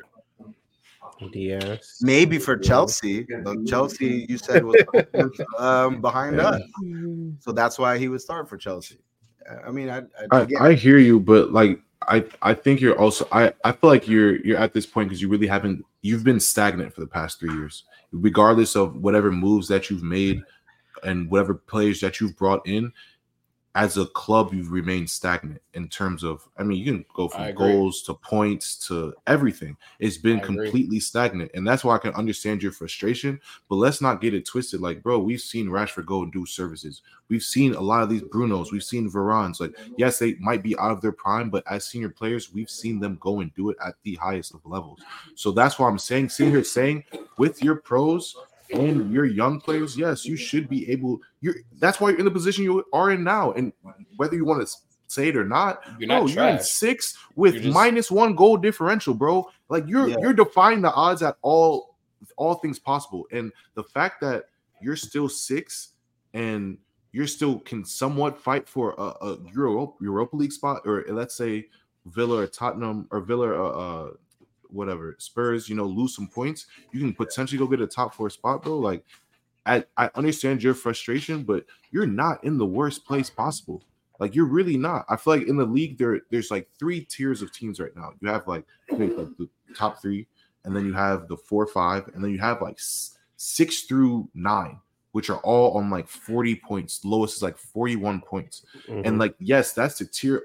Speaker 1: Yes.
Speaker 4: Maybe for Chelsea, but Chelsea you said was behind us, so that's why he would start for Chelsea. I mean,
Speaker 2: I hear you, but like I think you're also I feel like you're at this point because you've been stagnant for the past 3 years, regardless of whatever moves that you've made and whatever players that you've brought in. As a club, you've remained stagnant in terms of, I mean, you can go from goals to points to everything. It's been completely stagnant. And that's why I can understand your frustration. But let's not get it twisted. Like, bro, we've seen Rashford go and do services. We've seen a lot of these Brunos. We've seen Varanes. Like, yes, they might be out of their prime, but as senior players, we've seen them go and do it at the highest of levels. So that's why I'm sitting here saying, with your pros and your young players, yes, you should be able. That's why you're in the position you are in now. And whether you want to say it or not, you're in 6th with -1 goal differential, bro. Like you're defying the odds at all things possible. And the fact that you're still 6th and you're still can somewhat fight for a Europa League spot, or let's say Villa or Tottenham or Villa whatever, Spurs, lose some points, you can potentially go get a top 4 spot, bro. Like, I understand your frustration, but you're not in the worst place possible. Like you're really not. I feel like in the league there's like 3 tiers of teams right now. You have like the top 3, and then you have the 4, 5, and then you have like 6 through 9, which are all on like 40 points. Lowest is like 41 points. And like, yes, that's a tier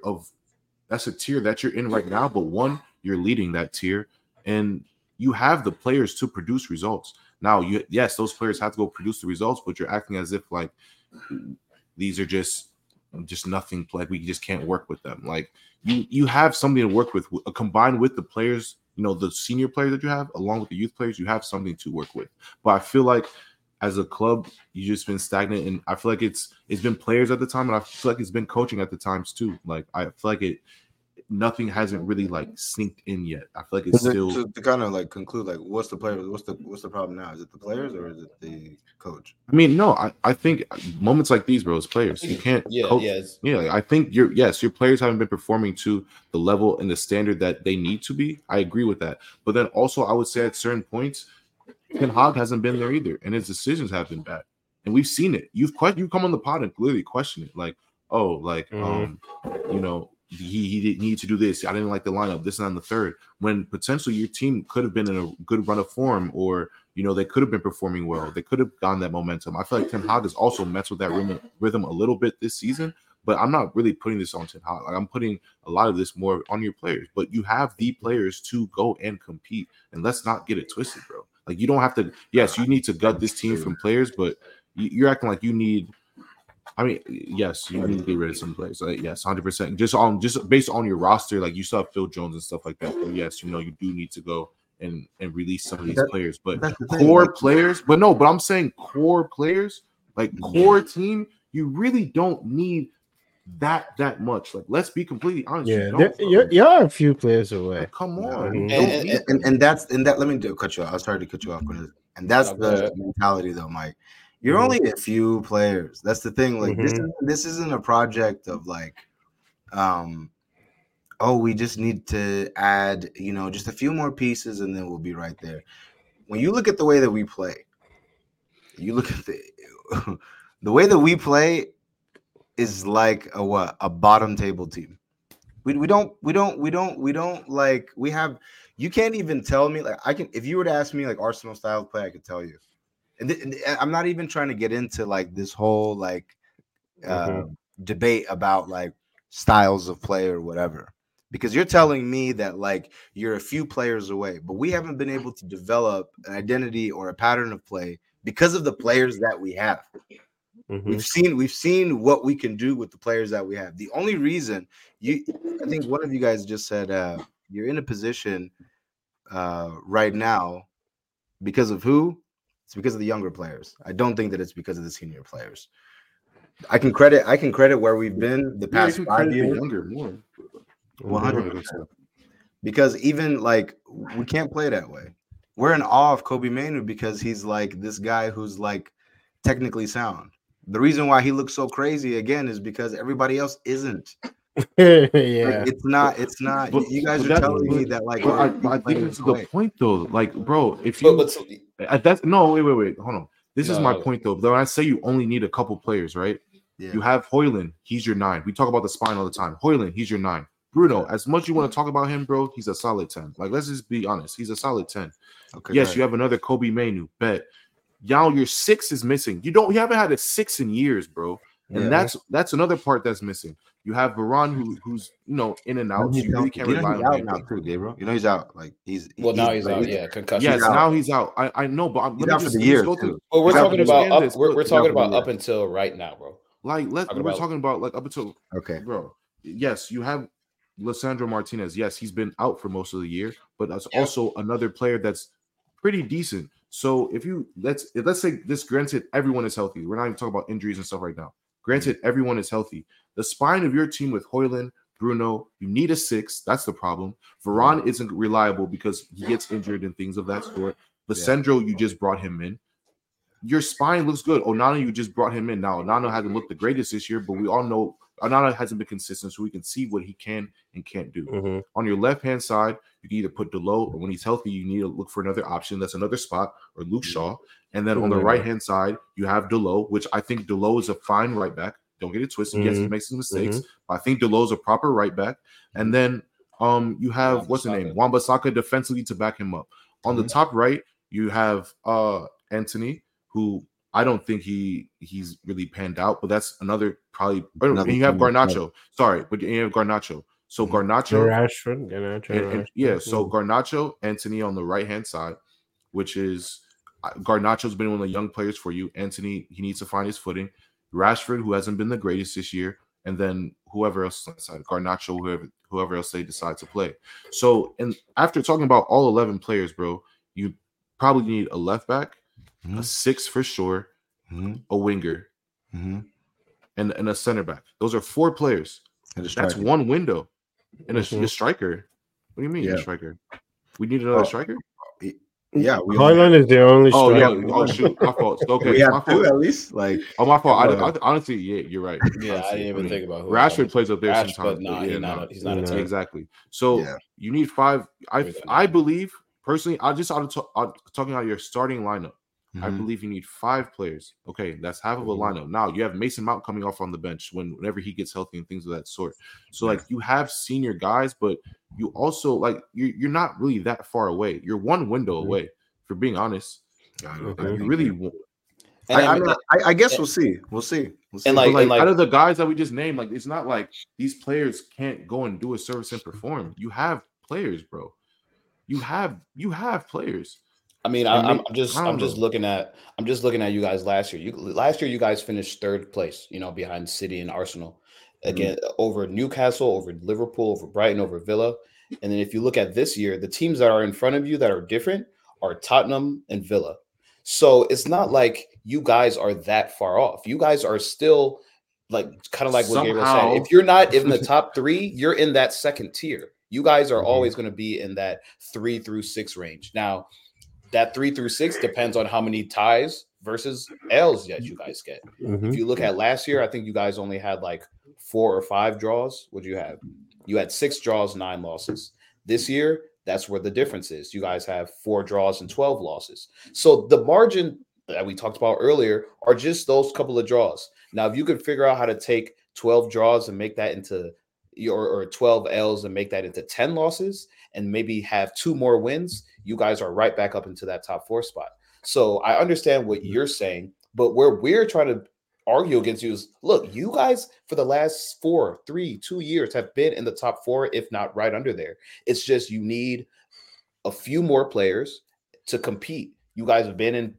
Speaker 2: that you're in right now, but one, you're leading that tier, and you have the players to produce results. Now, yes, those players have to go produce the results, but you're acting as if like these are just nothing. Like we just can't work with them. Like you have something to work with, combined with the players. You know, the senior players that you have, along with the youth players, you have something to work with. But I feel like as a club, you just been stagnant, and I feel like it's been players at the time, and I feel like it's been coaching at the times too. Like I feel like nothing hasn't really like synced in yet. I feel like it's still
Speaker 4: to kind of like conclude, like what's the player? What's the problem now? Is it the players or is it the coach?
Speaker 2: I mean, no, I think moments like these, bro, it's players. You can't coach. I think your players haven't been performing to the level and the standard that they need to be. I agree with that. But then also I would say at certain points, Ten Hag hasn't been there either, and his decisions have been bad. And we've seen it. You've come on the pod and clearly question it. Like, you know, he didn't need to do this. I didn't like the lineup, this and that, and the third. When potentially your team could have been in a good run of form, or you know, they could have been performing well. They could have gotten that momentum. I feel like Ten Hag has also messed with that rhythm a little bit this season. But I'm not really putting this on Ten Hag. Like I'm putting a lot of this more on your players. But you have the players to go and compete. And let's not get it twisted, bro. Like you don't have to. Yes, you need to gut this team from players, but you're acting like you need. I mean, yes, you need to get rid of some players. Like, yes, 100%. Just based on your roster, like you still have Phil Jones and stuff like that. So yes, you know, you do need to go and release some of these players. But core players, but I'm saying core players, like core team, you really don't need that much. Like, let's be completely honest.
Speaker 1: Yeah, you're a few players away.
Speaker 2: Like, come on,
Speaker 4: and that's that. Let me cut you off. I was sorry to cut you off, and that's the mentality, though, Mike. You're only a few players. That's the thing. Like this isn't a project of like, we just need to add, you know, just a few more pieces and then we'll be right there. When you look at the way that we play, you look at the way that we play is like a bottom table team. We don't like, we have, you can't even tell me, like if you were to ask me like Arsenal style play, I could tell you. And I'm not even trying to get into like this whole like debate about like styles of play or whatever, because you're telling me that like you're a few players away, but we haven't been able to develop an identity or a pattern of play because of the players that we have. We've seen what we can do with the players that we have. The only reason I think one of you guys just said you're in a position right now because of who? It's because of the younger players. I don't think that it's because of the senior players. I can credit where we've been the past 5 years.
Speaker 2: Younger, more.
Speaker 4: 100%. Because even like we can't play that way. We're in awe of Kobbie Mainoo because he's like this guy who's like technically sound. The reason why he looks so crazy again is because everybody else isn't.
Speaker 1: Yeah,
Speaker 4: like, it's not. But, you guys are telling me that like.
Speaker 2: I think it's the point though. Like, bro, if you that's no wait, hold on. This is my point though. When I say you only need a couple players, right? Yeah. You have Højlund, he's your 9. We talk about the spine all the time. Højlund, he's your 9. Bruno, as much you want to talk about him, bro, he's a solid 10. Like, let's just be honest. He's a solid 10. Okay, yes, you have another Kobbie Mainoo, bet. Y'all, your 6 is missing. You haven't had a 6 in years, bro. And that's another part that's missing. You have Varane who's in and out. So you really can't rely on him
Speaker 4: now too, Gabriel. You know he's out. Like he's
Speaker 3: out. Yeah, concussion.
Speaker 2: Yes, now he's out. I know, but
Speaker 4: he's out for the year too.
Speaker 3: Well, we're talking about we're talking about up until right now, bro.
Speaker 2: Like we're talking about like up until bro. Yes, you have Lisandro Martinez. Yes, he's been out for most of the year, but that's also another player that's pretty decent. So if let's say this, granted everyone is healthy. We're not even talking about injuries and stuff right now. Granted, everyone is healthy. The spine of your team with Højlund, Bruno, you need a 6. That's the problem. Varane isn't reliable because he gets injured and things of that sort. Lisandro, you just brought him in. Your spine looks good. Onana, you just brought him in. Now, Onana hasn't looked the greatest this year, but we all know Onana hasn't been consistent, so we can see what he can and can't do. On your left-hand side, you can either put Delo, or when he's healthy, you need to look for another option. That's another spot, or Luke Shaw. And then on the right-hand side, you have Delo, which I think Delo is a fine right back. Don't get it twisted. Yes, he makes some mistakes. But I think Delo's a proper right back. And then you have what's the name? Wan-Bissaka defensively to back him up. On the top right, you have Antony, who I don't think he's really panned out, but that's another probably. And you have Garnacho. Sorry, but you have Garnacho. So Garnacho,
Speaker 1: Rashford,
Speaker 2: so Garnacho, Antony on the right hand side, which is Garnacho's been one of the young players for you. Antony, he needs to find his footing. Rashford, who hasn't been the greatest this year, and then whoever else inside Garnacho, whoever else they decide to play. So, and after talking about all 11 players, bro, you probably need a left back, a 6 for sure, a winger, and a center back. Those are 4 players. That's one window. And a striker. What do you mean, a striker? We need another striker?
Speaker 4: Yeah,
Speaker 1: Haaland is the only striker.
Speaker 2: Oh, shoot. My fault. Okay,
Speaker 4: we have 2 at least. Like,
Speaker 2: my fault. I honestly, yeah, you're right.
Speaker 3: Yeah, I didn't even think about who
Speaker 2: Rashford plays up there sometimes.
Speaker 3: But he's not a team.
Speaker 2: Exactly. So you need 5. I believe personally. Talking about your starting lineup. I believe you need 5 players. Okay, that's half of a lineup. Now you have Mason Mount coming off on the bench whenever he gets healthy and things of that sort. So like you have senior guys, but you also like you're not really that far away. You're one window away, for being honest. You really won't.
Speaker 4: I guess we'll see. We'll see.
Speaker 2: And like out of the guys that we just named, like it's not like these players can't go and do a service and perform. You have players, bro. You have players.
Speaker 3: I mean, I'm just looking at you guys last year. Last year you guys finished 3rd place, behind City and Arsenal, again over Newcastle, over Liverpool, over Brighton, over Villa. And then if you look at this year, the teams that are in front of you that are different are Tottenham and Villa. So it's not like you guys are that far off. You guys are still like kind of like what Gabriel said. If you're not in the top 3, you're in that second tier. You guys are always going to be in that 3 through 6 range. Now, that 3 through 6 depends on how many ties versus L's that you guys get. If you look at last year, I think you guys only had like 4 or 5 draws. What do you have? You had 6 draws, 9 losses. This year, that's where the difference is. You guys have 4 draws and 12 losses. So the margin that we talked about earlier are just those couple of draws. Now, if you could figure out how to take 12 draws and make that into or 12 L's and make that into 10 losses and maybe have 2 more wins, you guys are right back up into that top 4 spot. So I understand what you're saying, but where we're trying to argue against you is, look, you guys for the last 2 years have been in the top 4, if not right under there. It's just you need a few more players to compete. You guys have been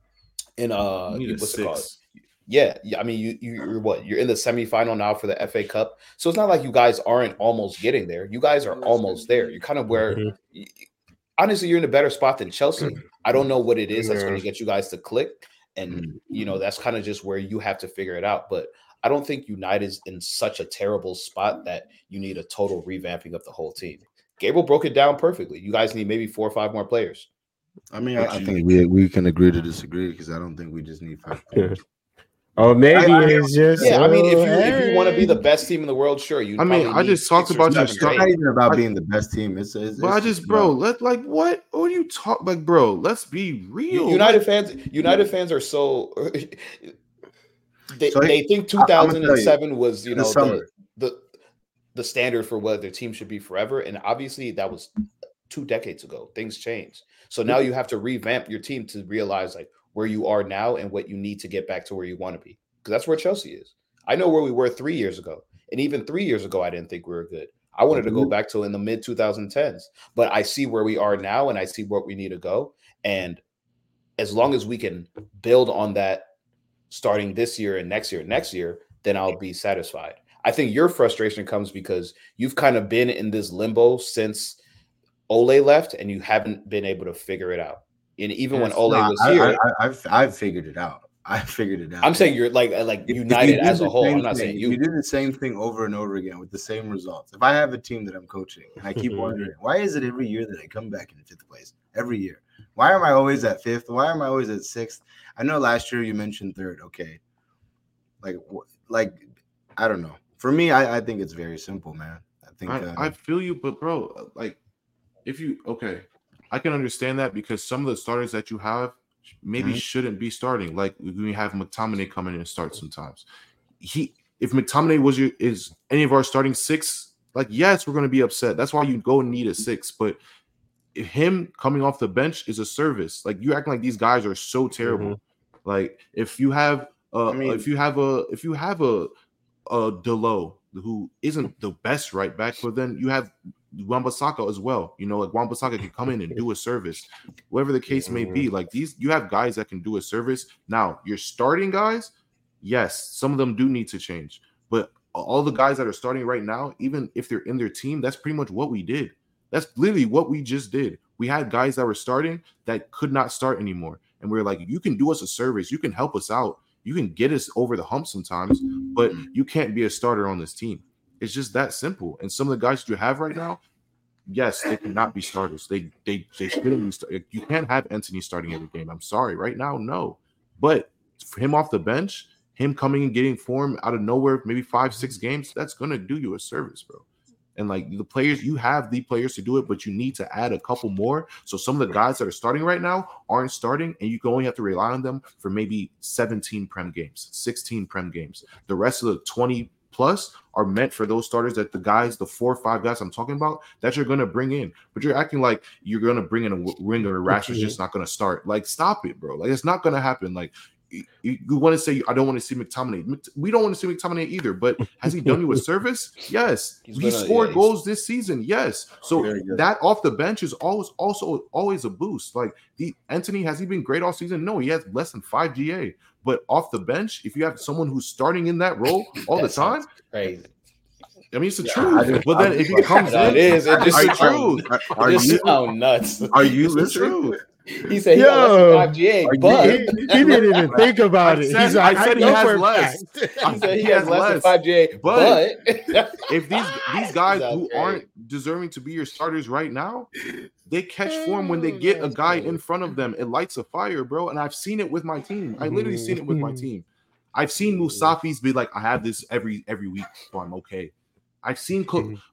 Speaker 3: in what's it called? Yeah, I mean, you're what? You're in the semifinal now for the FA Cup. So it's not like you guys aren't almost getting there. You guys are almost there. You're kind of where, honestly, you're in a better spot than Chelsea. I don't know what it is that's going to get you guys to click. And, that's kind of just where you have to figure it out. But I don't think United's in such a terrible spot that you need a total revamping of the whole team. Gabriel broke it down perfectly. You guys need maybe 4 or 5 more players.
Speaker 4: I mean, I think we can agree to disagree because I don't think we just need 5 players.
Speaker 1: Oh, maybe it's just.
Speaker 3: Yeah, I mean, if you want to be the best team in the world, sure.
Speaker 2: I just talked about
Speaker 4: it's not even about being the best team. It's
Speaker 2: what? What are you talking like, bro? Let's be real.
Speaker 3: United fans are so. They think 2007 was the standard for what their team should be forever, and obviously that was 2 decades ago. Things changed, so now you have to revamp your team to realize like where you are now and what you need to get back to where you want to be. Because that's where Chelsea is. I know where we were 3 years ago. And even 3 years ago, I didn't think we were good. I wanted to go back to in the mid 2010s. But I see where we are now and I see where we need to go. And as long as we can build on that starting this year and next year, then I'll be satisfied. I think your frustration comes because you've kind of been in this limbo since Ole left and you haven't been able to figure it out. And even when Ole was here,
Speaker 4: I've figured it out. I figured it out.
Speaker 3: I'm saying you're like United as a whole. I'm not saying you
Speaker 4: do the same thing over and over again with the same results. If I have a team that I'm coaching and I keep wondering, why is it every year that I come back in 5th place? Every year. Why am I always at 5th? Why am I always at 6th? I know last year you mentioned 3rd. Okay. Like I don't know. For me, I think it's very simple, man.
Speaker 2: I feel you, but bro, like I can understand that because some of the starters that you have maybe shouldn't be starting. Like we have McTominay come in and start sometimes. if McTominay is any of our starting 6, like, yes, we're going to be upset. That's why you go and need a 6. But him coming off the bench is a service. Like, you acting like these guys are so terrible. Like, if you have if you have a Delo who isn't the best right back, but then you have Wan-Bissaka as well. You know, like Wan-Bissaka can come in and do a service, whatever the case may be. Like, you have guys that can do a service. Now, your starting guys, yes, some of them do need to change, but all the guys that are starting right now, even if they're in their team, that's pretty much what we did. That's literally what we just did. We had guys that were starting that could not start anymore, and we were like, you can do us a service, you can help us out, you can get us over the hump sometimes, but you can't be a starter on this team. It's just that simple. And some of the guys you have right now, yes, they cannot be starters. They shouldn't be. You can't have Antony starting every game. I'm sorry, right now, no. But for him off the bench, him coming and getting form out of nowhere, maybe 5-6 games, that's gonna do you a service, bro. And like the players, you have the players to do it, but you need to add a couple more. So some of the guys that are starting right now aren't starting, and you can only have to rely on them for maybe 17 Prem games, 16 Prem games. The rest of the 20 plus are meant for those starters that the 4 or 5 guys I'm talking about that you're going to bring in. But you're acting like you're going to bring in a winger, Rashford's just not going to start. Like, stop it, bro. Like, it's not going to happen. Like, you want to say, I don't want to see McTominay. We don't want to see McTominay either, but has he done you a service? Yes. He scored goals this season. Yes. So that off the bench is always a boost. Like, Antony, has he been great all season? No, he has less than 5 GA. But off the bench, if you have someone who's starting in that role all the time,
Speaker 3: crazy.
Speaker 2: I mean, it's the truth. But then if he comes in,
Speaker 3: it's the truth. It just sounds nuts.
Speaker 4: Are you listening?
Speaker 3: He said he got less than 5 GA, but
Speaker 1: he didn't even think about it. He's like,
Speaker 2: I said he has less.
Speaker 3: He said he has less than 5 GA, but
Speaker 2: if these guys who aren't deserving to be your starters right now, they catch form when they get a guy in front of them. It lights a fire, bro. And I've seen it with my team. I literally seen it with my team. I've seen Musafis be like, I have this every week, so I'm okay. I've seen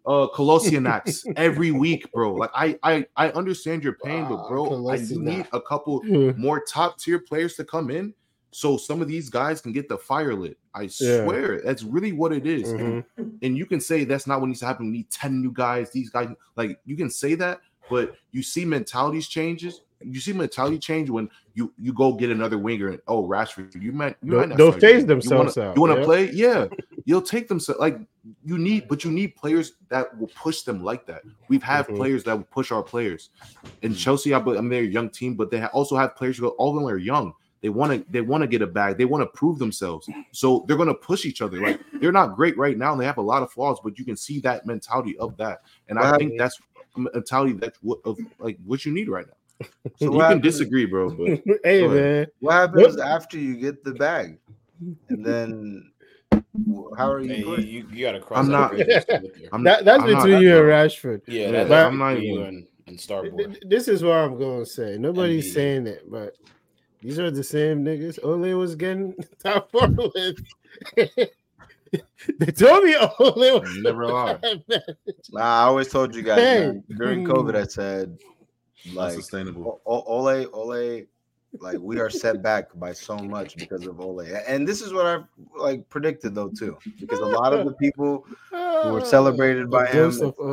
Speaker 2: Kolosianacs every week, bro. Like, I understand your pain, but bro, I need a couple more top tier players to come in so some of these guys can get the fire lit. I swear, that's really what it is. And you can say that's not what needs to happen. We need 10 new guys. These guys, like, you can say that, but you see mentalities changes. You see mentality change when you go get another winger and Rashford,
Speaker 1: they'll phase themselves out.
Speaker 2: You want to play? Yeah, you'll take them. Like, you need players that will push them like that. We've had players that will push our players. In Chelsea, I'm their young team, but they also have players who all of them are young. They want to get a bag. They want to prove themselves. So they're going to push each other. Like, they're not great right now, and they have a lot of flaws, but you can see that mentality of that. And I think that's a mentality that's what you need right now. So you can disagree, bro. But
Speaker 1: hey, man,
Speaker 4: what happens after you get the bag? And then how are you?
Speaker 3: You got to cross.
Speaker 2: I'm not.
Speaker 1: That's between you and Rashford.
Speaker 3: Yeah,
Speaker 2: that's
Speaker 3: I'm not you and Starboy.
Speaker 1: This is what I'm going to say. Nobody's saying it, but these are the same niggas Ole was getting top 4 with. They told me Ole was
Speaker 2: never lied.
Speaker 4: Nah, I always told you guys, man, during COVID. I said, like,
Speaker 2: sustainable.
Speaker 4: Ole, like, we are set back by so much because of Ole. And this is what I've predicted though too, because a lot of the people who were celebrated by him,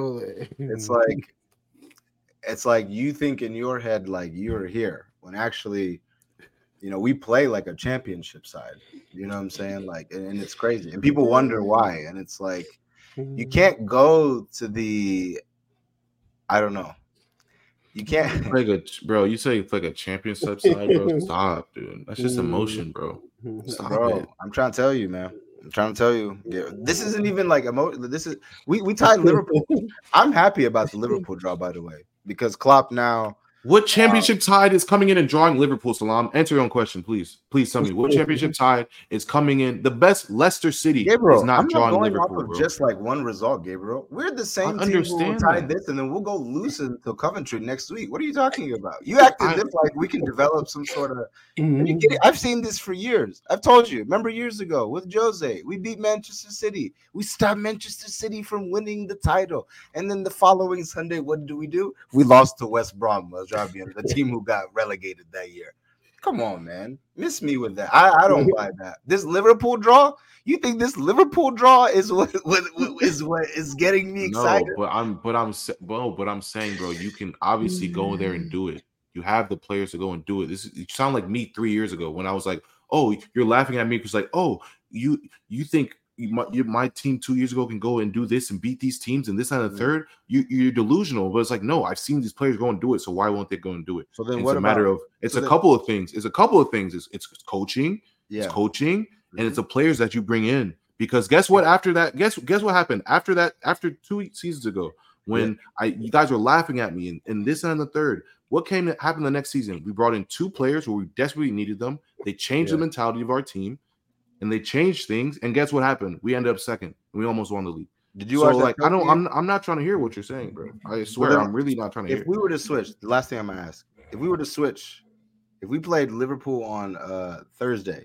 Speaker 4: it's like you think in your head like you're here when actually, we play like a championship side. You know what I'm saying? Like, and it's crazy, and people wonder why. And it's like, you can't go to the, I don't know. You can't
Speaker 2: bro. You say it's like a championship side, bro. Stop, dude. That's just emotion, bro. Stop it.
Speaker 4: I'm trying to tell you, man. I'm trying to tell you. This isn't even like emotion. This is we tied Liverpool. I'm happy about the Liverpool draw, by the way, because Klopp now.
Speaker 2: What championship tide is coming in and drawing Liverpool, Salam? Answer your own question, please. Please tell me what championship tide is coming in. The best Leicester City
Speaker 4: Gabriel,
Speaker 2: is not drawing
Speaker 4: going
Speaker 2: Liverpool,
Speaker 4: off of
Speaker 2: bro.
Speaker 4: just like one result, Gabriel. We're the same team who will tie this, and then we'll go lose to Coventry next week. What are you talking about? You acted like we can develop some sort of. I've seen this for years. I've told you. Remember years ago with Jose, we beat Manchester City. We stopped Manchester City from winning the title, and then the following Sunday, what do? We lost to West Brom, the team who got relegated that year. Come on, man. Miss me with that. I don't buy that. This Liverpool draw. You think this Liverpool draw is what is getting me excited?
Speaker 2: No, but I'm saying, bro, you can obviously go there and do it. You have the players to go and do it. You sound like me 3 years ago when I was like, oh, you're laughing at me because like, oh, you think my team 2 years ago can go and do this and beat these teams and this and the third. You're delusional, but it's like, no, I've seen these players go and do it, so why won't they go and do it?
Speaker 4: So then
Speaker 2: it's a matter of a couple of things. It's a couple of things. It's coaching, it's coaching, and it's the players that you bring in. Because guess what? After that, guess what happened after that? After 2 seasons ago, when you guys were laughing at me and this and the third. What happened the next season? We brought in 2 players where we desperately needed them. They changed the mentality of our team. And they changed things, and guess what happened? We ended up second, and we almost won the league.
Speaker 4: Did you watch that?
Speaker 2: I'm not trying to hear what you're saying, bro. I swear, I'm really not trying to hear.
Speaker 4: If we were to switch, the last thing I'm gonna ask, if we were to switch, if we played Liverpool on Thursday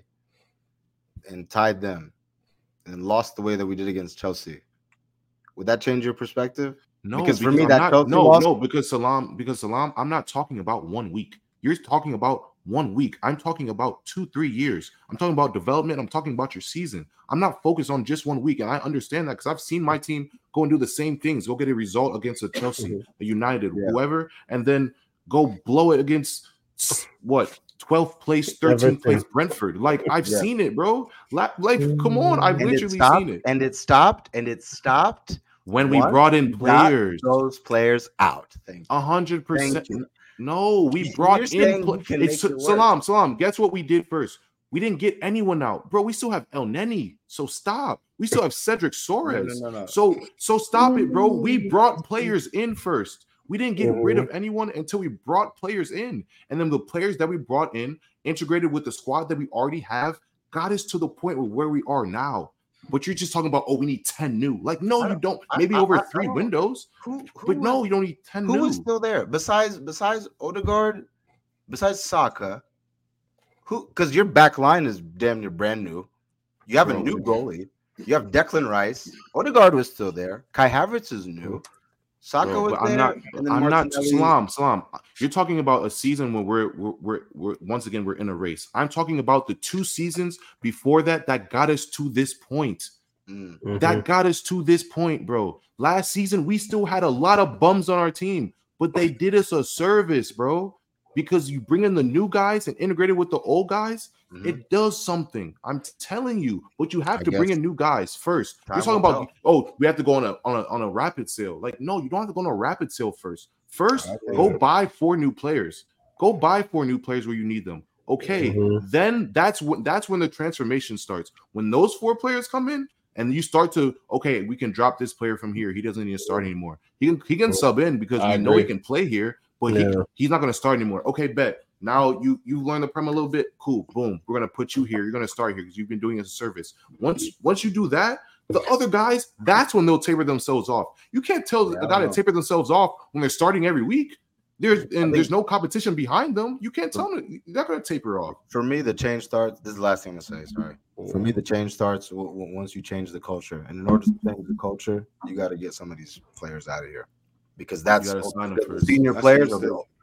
Speaker 4: and tied them and lost the way that we did against Chelsea, would that change your perspective?
Speaker 2: No, because for me, because Salam, I'm not talking about 1 week. You're talking about 1 week. I'm talking about 2-3 years. I'm talking about development. I'm talking about your season. I'm not focused on just 1 week. And I understand that because I've seen my team go and do the same things, go get a result against a Chelsea, a United, whoever, and then go blow it against what? 12th place, 13th place Brentford. Like, I've seen it, bro. Like, come on. I've literally seen it.
Speaker 4: And it stopped.
Speaker 2: When we brought in players.
Speaker 4: Those players out.
Speaker 2: 100%. No, we brought in Salam. Guess what we did first? We didn't get anyone out, bro. We still have El Neni, so stop. We still have Cedric Soares.
Speaker 4: No.
Speaker 2: So stop it, bro. We brought players in first. We didn't get rid of anyone until we brought players in, and then the players that we brought in, integrated with the squad that we already have, got us to the point where we are now. But you're just talking about, we need 10 new. Like, no, you don't. Maybe over 3 windows. But no, you don't need 10 new.
Speaker 4: Who is still there? Besides Odegaard, besides Saka, because your back line is damn near brand new. You have a new goalie. You have Declan Rice. Odegaard was still there. Kai Havertz is new. Saka was there.
Speaker 2: I'm not Salam. You're talking about a season where we're once again we're in a race. I'm talking about the 2 seasons before that got us to this point. That got us to this point, bro. Last season we still had a lot of bums on our team, but they did us a service, bro. Because you bring in the new guys and integrate it with the old guys, it does something. I'm telling you, but you have to bring in new guys first. You're talking about, we have to go on a rapid sale. Like, no, you don't have to go on a rapid sale first. First, go buy 4 new players. Go buy 4 new players where you need them. Okay, then that's when the transformation starts. When those 4 players come in and you start to, we can drop this player from here. He doesn't need to start anymore. He can sub in because we know he can play here. But he's not going to start anymore. Okay, bet. Now you learned the Prem a little bit. Cool. Boom. We're going to put you here. You're going to start here because you've been doing a service. Once you do that, the other guys, that's when they'll taper themselves off. You can't tell a guy to taper themselves off when they're starting every week. There's no competition behind them. You can't tell them they're not going to taper off.
Speaker 4: For me, the change starts. This is the last thing to say. Sorry. For me, the change starts once you change the culture. And in order to change the culture, you got to get some of these players out of here. Because the senior players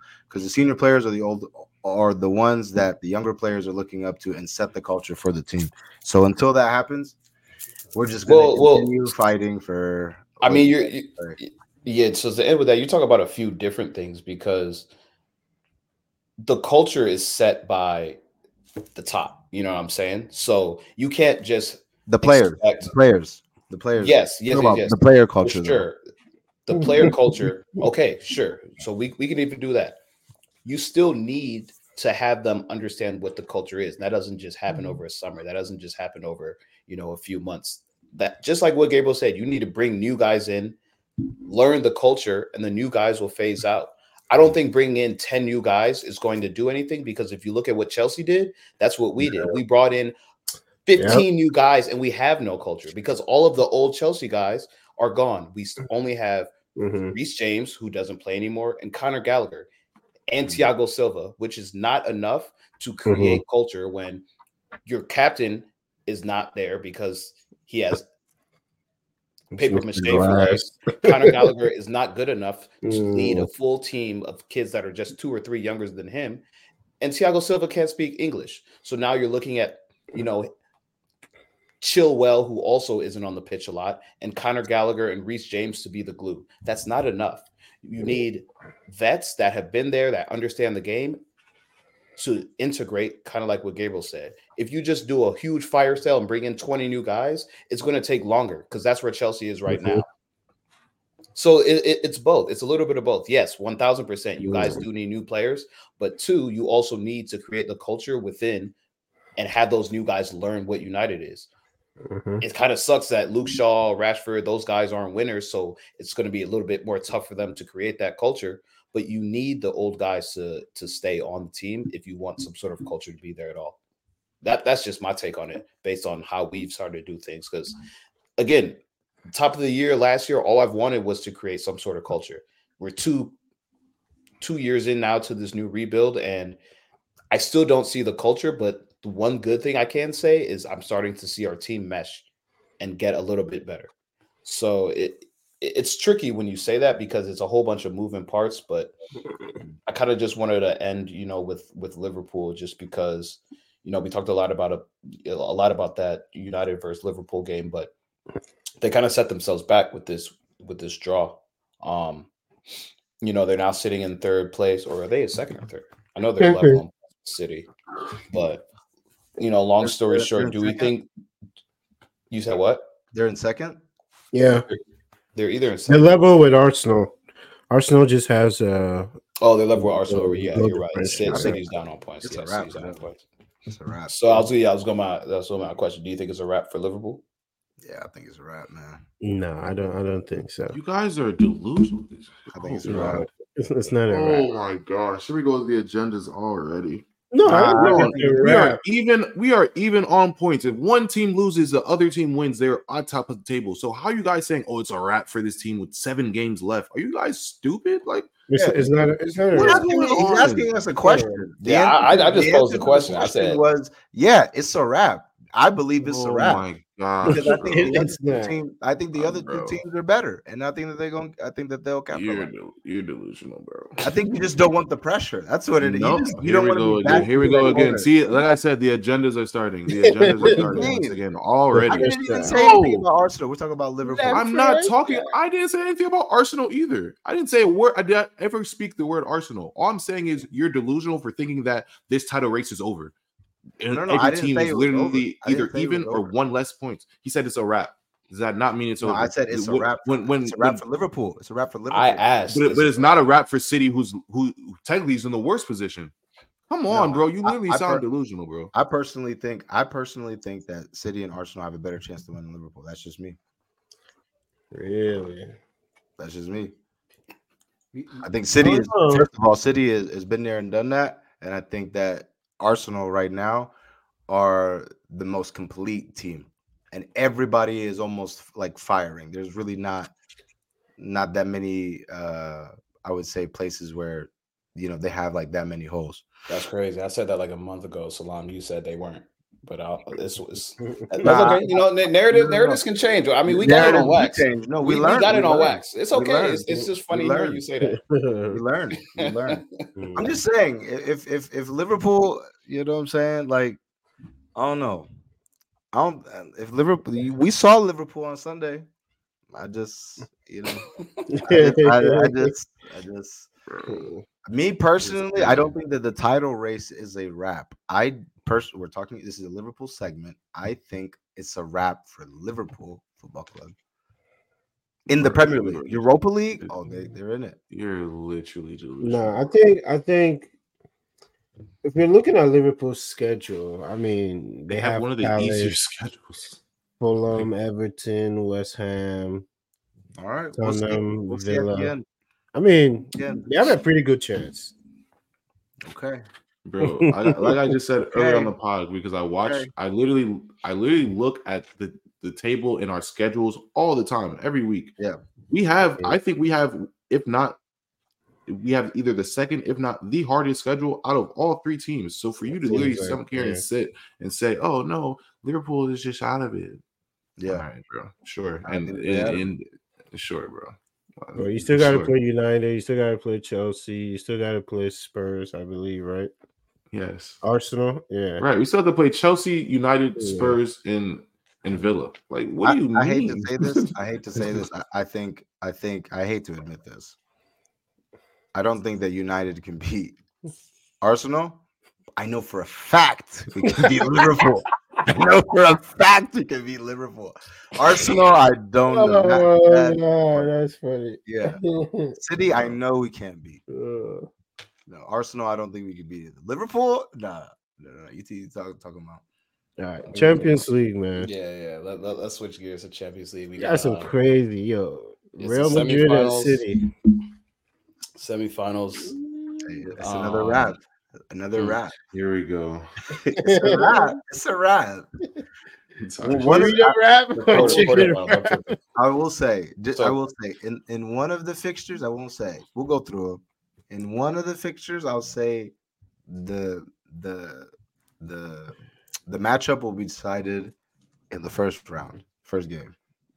Speaker 4: are the ones that the younger players are looking up to and set the culture for the team. So until that happens, we're just going to continue fighting for.
Speaker 3: I mean, so to end with that, you talk about a few different things because the culture is set by the top. You know what I'm saying? So you can't just
Speaker 4: the players.
Speaker 3: Yes.
Speaker 4: The player culture,
Speaker 3: sure. The player culture, okay, sure. So we can even do that. You still need to have them understand what the culture is. And that doesn't just happen over a summer. That doesn't just happen over, a few months. That just like what Gabriel said, you need to bring new guys in, learn the culture, and the new guys will phase out. I don't think bringing in 10 new guys is going to do anything because if you look at what Chelsea did, that's what we did. We brought in 15 new guys and we have no culture because all of the old Chelsea guys are gone. We only have Reece James, who doesn't play anymore, and Conor Gallagher and Thiago Silva, which is not enough to create culture when your captain is not there because he has paper mache for us. Conor Gallagher is not good enough to lead a full team of kids that are just 2 or 3 younger than him. and Thiago Silva can't speak English. So now you're looking at, Chilwell, who also isn't on the pitch a lot, and Conor Gallagher and Reece James to be the glue. That's not enough. You need vets that have been there, that understand the game, to integrate, kind of like what Gabriel said. If you just do a huge fire sale and bring in 20 new guys, it's going to take longer, because that's where Chelsea is right now. So it's both. It's a little bit of both. Yes, 1,000%. You guys do need new players, but 2, you also need to create the culture within and have those new guys learn what United is. It kind of sucks that Luke Shaw, Rashford, those guys aren't winners, so it's going to be a little bit more tough for them to create that culture. But you need the old guys to stay on the team if you want some sort of culture to be there at all. That's just my take on it, based on how we've started to do things. Because, again, top of the year last year, all I've wanted was to create some sort of culture. We're two years in now to this new rebuild, and I still don't see the culture, but the one good thing I can say is I'm starting to see our team mesh and get a little bit better. So it's tricky when you say that, because it's a whole bunch of moving parts, but I kind of just wanted to end, with Liverpool, just because, we talked a lot about that United versus Liverpool game, but they kind of set themselves back with this draw. They're now sitting in third place, or are they a second or third? I know they're level on City, but long story short, do we think you said what?
Speaker 4: They're in second?
Speaker 1: Yeah.
Speaker 3: They're either in
Speaker 1: second. They're level with Arsenal. Arsenal just has they're
Speaker 3: level with Arsenal. Yeah, you're right. City's down on points. Yeah, City's down on points. It's a wrap. So that's my question. Do you think it's a wrap for Liverpool?
Speaker 4: Yeah, I think it's a wrap, man.
Speaker 1: No, I don't think so.
Speaker 2: You guys are delusional.
Speaker 4: I think it's a wrap.
Speaker 1: It's not a wrap.
Speaker 2: Oh my gosh. Here we go with the agendas already.
Speaker 1: No,
Speaker 2: we are even on points. If one team loses, the other team wins. They're on top of the table. So how are you guys saying, it's a wrap for this team with 7 games left? Are you guys stupid? Like,
Speaker 1: it's not.
Speaker 4: He's asking us a question.
Speaker 3: Yeah, I just posed the question. I said,
Speaker 4: it's a wrap. I believe it's a wrap.
Speaker 2: Oh my god!
Speaker 4: Because I think the other two teams are better, and I think that I think that they'll capitalize.
Speaker 2: You're delusional, bro.
Speaker 4: I think you just don't want the pressure. That's what it is. You don't want to be
Speaker 2: back. Here we go again. See, like I said, the agendas are starting. The agendas are starting once again already.
Speaker 4: I didn't even say anything about Arsenal. We're talking about Liverpool.
Speaker 2: I'm not talking. I didn't say anything about Arsenal either. I didn't say a word. I didn't ever speak the word Arsenal. All I'm saying is you're delusional for thinking that this title race is over.
Speaker 4: No,
Speaker 2: every team is literally either even or 1 less points. He said it's a wrap. Does that not mean it's over?
Speaker 4: I said it's a wrap. It's a wrap for Liverpool. It's a wrap for Liverpool.
Speaker 3: I asked,
Speaker 2: but it's not a wrap for City, who technically is in the worst position. Come on, bro. You literally sound delusional, bro.
Speaker 4: I personally think that City and Arsenal have a better chance to win than Liverpool. That's just me.
Speaker 1: Really?
Speaker 4: That's just me. I think City is, first of all, City has been there and done that, and I think that Arsenal right now are the most complete team, and everybody is almost like firing. There's really not that many I would say places where they have like that many holes.
Speaker 3: That's crazy. I said that like a month ago, Salam. You said they weren't, but this was okay. Narratives can change. I mean, we got it on wax.
Speaker 4: No,
Speaker 3: we got it on wax. It's okay. It's just funny hearing you say that.
Speaker 4: We learn. I'm just saying, if Liverpool, you know what I'm saying, like, I don't know. If Liverpool, we saw Liverpool on Sunday. I just me personally, I don't think that the title race is a wrap. We're talking. This is a Liverpool segment. I think it's a wrap for Liverpool Football Club in the Premier League, Europa League. Oh, they're in it.
Speaker 2: You're literally delusional.
Speaker 1: No, I think if you're looking at Liverpool's schedule, I mean, they have
Speaker 2: one of the easier schedules.
Speaker 1: Fulham, Everton, West Ham.
Speaker 4: All right,
Speaker 1: Tottenham, Villa. I mean, they have a pretty good chance.
Speaker 4: Okay,
Speaker 2: bro. Like I just said earlier on the pod, because I watch, I literally look at the table in our schedules all the time, every week.
Speaker 4: Yeah,
Speaker 2: we have. I think we have, if not, we have either the second, if not the hardest schedule out of all 3 teams. So for you to literally come here and sit and say, "Oh no, Liverpool is just out of it."
Speaker 4: Yeah,
Speaker 2: all right, bro. Sure, and sure, bro.
Speaker 1: Well, you still got to play United. You still got to play Chelsea. You still got to play Spurs, I believe, right?
Speaker 2: Yes.
Speaker 1: Arsenal. Yeah.
Speaker 2: Right. We still have to play Chelsea, United, Spurs, and Villa. Like, what do you mean?
Speaker 4: I hate to say this. I hate to say this. I think I hate to admit this. I don't think that United can beat Arsenal. I know for a fact we can beat Liverpool. I know for a fact we can beat Liverpool. Arsenal, I don't know.
Speaker 1: No, that's funny.
Speaker 4: Yeah. City, I know we can't beat. No, Arsenal, I don't think we can beat it. Liverpool, no. You talking about.
Speaker 1: All right, Champions League, man.
Speaker 3: Yeah. Let's switch gears to Champions League.
Speaker 1: We got some crazy, Real Madrid and City.
Speaker 3: Semifinals.
Speaker 4: Hey, it's another wrap. Another wrap.
Speaker 2: Here we go.
Speaker 4: It's a wrap. It's a wrap.
Speaker 1: What is your wrap?
Speaker 4: I will say, in one of the fixtures, I won't say. We'll go through them. In one of the fixtures, I'll say the matchup will be decided in the first round, first game.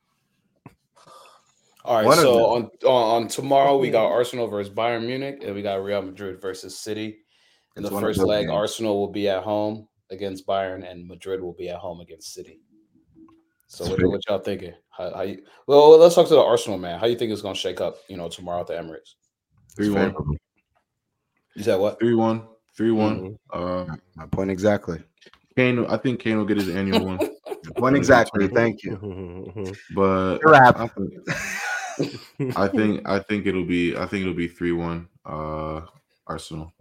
Speaker 3: All right, so on tomorrow we got Arsenal versus Bayern Munich, and we got Real Madrid versus City. In the first leg, Arsenal will be at home against Bayern, and Madrid will be at home against City. So what y'all thinking? Well, let's talk to the Arsenal man. How you think it's going to shake up? Tomorrow at the Emirates.
Speaker 2: 3-1.
Speaker 3: You said what?
Speaker 2: 3-1. 3-1.
Speaker 4: My point exactly.
Speaker 2: I think Kane will get his annual one.
Speaker 4: Point exactly. Thank you.
Speaker 2: But I think it'll be 3-1 Arsenal.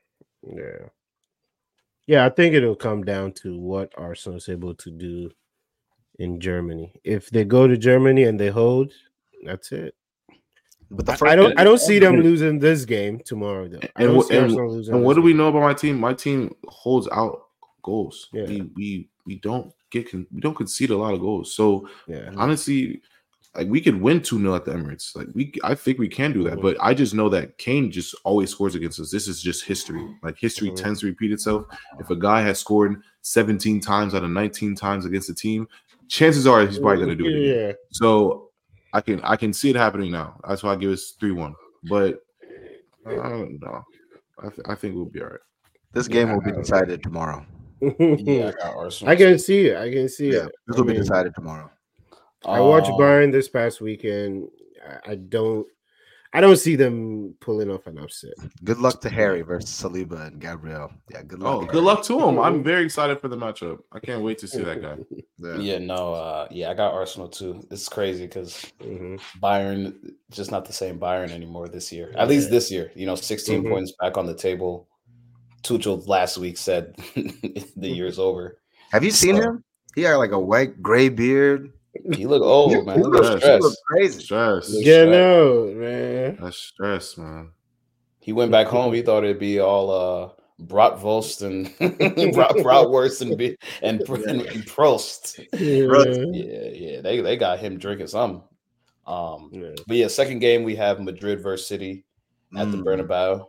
Speaker 1: Yeah, I think it'll come down to what Arsenal is able to do in Germany. If they go to Germany and they hold, that's it. But I don't see them losing this game tomorrow though.
Speaker 2: And what do we know about my team? My team holds out goals. Yeah. We don't concede a lot of goals. So honestly, like we could win 2-0 at the Emirates. I think we can do that. But I just know that Kane just always scores against us. This is just history. Like history tends to repeat itself. If a guy has scored 17 times out of 19 times against a team, chances are he's probably going to do it again. So I can see it happening now. That's why I give us 3-1. But I don't know. I think we'll be all right.
Speaker 4: This game will be decided tomorrow.
Speaker 1: Yeah, I can see it.
Speaker 4: This will be decided tomorrow.
Speaker 1: I watched Bayern this past weekend. I don't see them pulling off an upset.
Speaker 4: Good luck to Harry versus Saliba and Gabriel. Yeah, good luck.
Speaker 2: Good luck to him. I'm very excited for the matchup. I can't wait to see that guy.
Speaker 3: I got Arsenal too. It's crazy because Bayern just not the same Bayern anymore this year. At least this year. 16 points back on the table. Tuchel last week said the year's over.
Speaker 4: Have you seen him? He had like a white gray beard.
Speaker 3: He look old, man. He look
Speaker 4: crazy.
Speaker 2: Stress.
Speaker 1: No, man.
Speaker 2: That's stress, man.
Speaker 3: He went back home. He thought it'd be all bratwurst and bratwurst and Prost. Yeah. They got him drinking something. But yeah, second game we have Madrid versus City at the Bernabeu.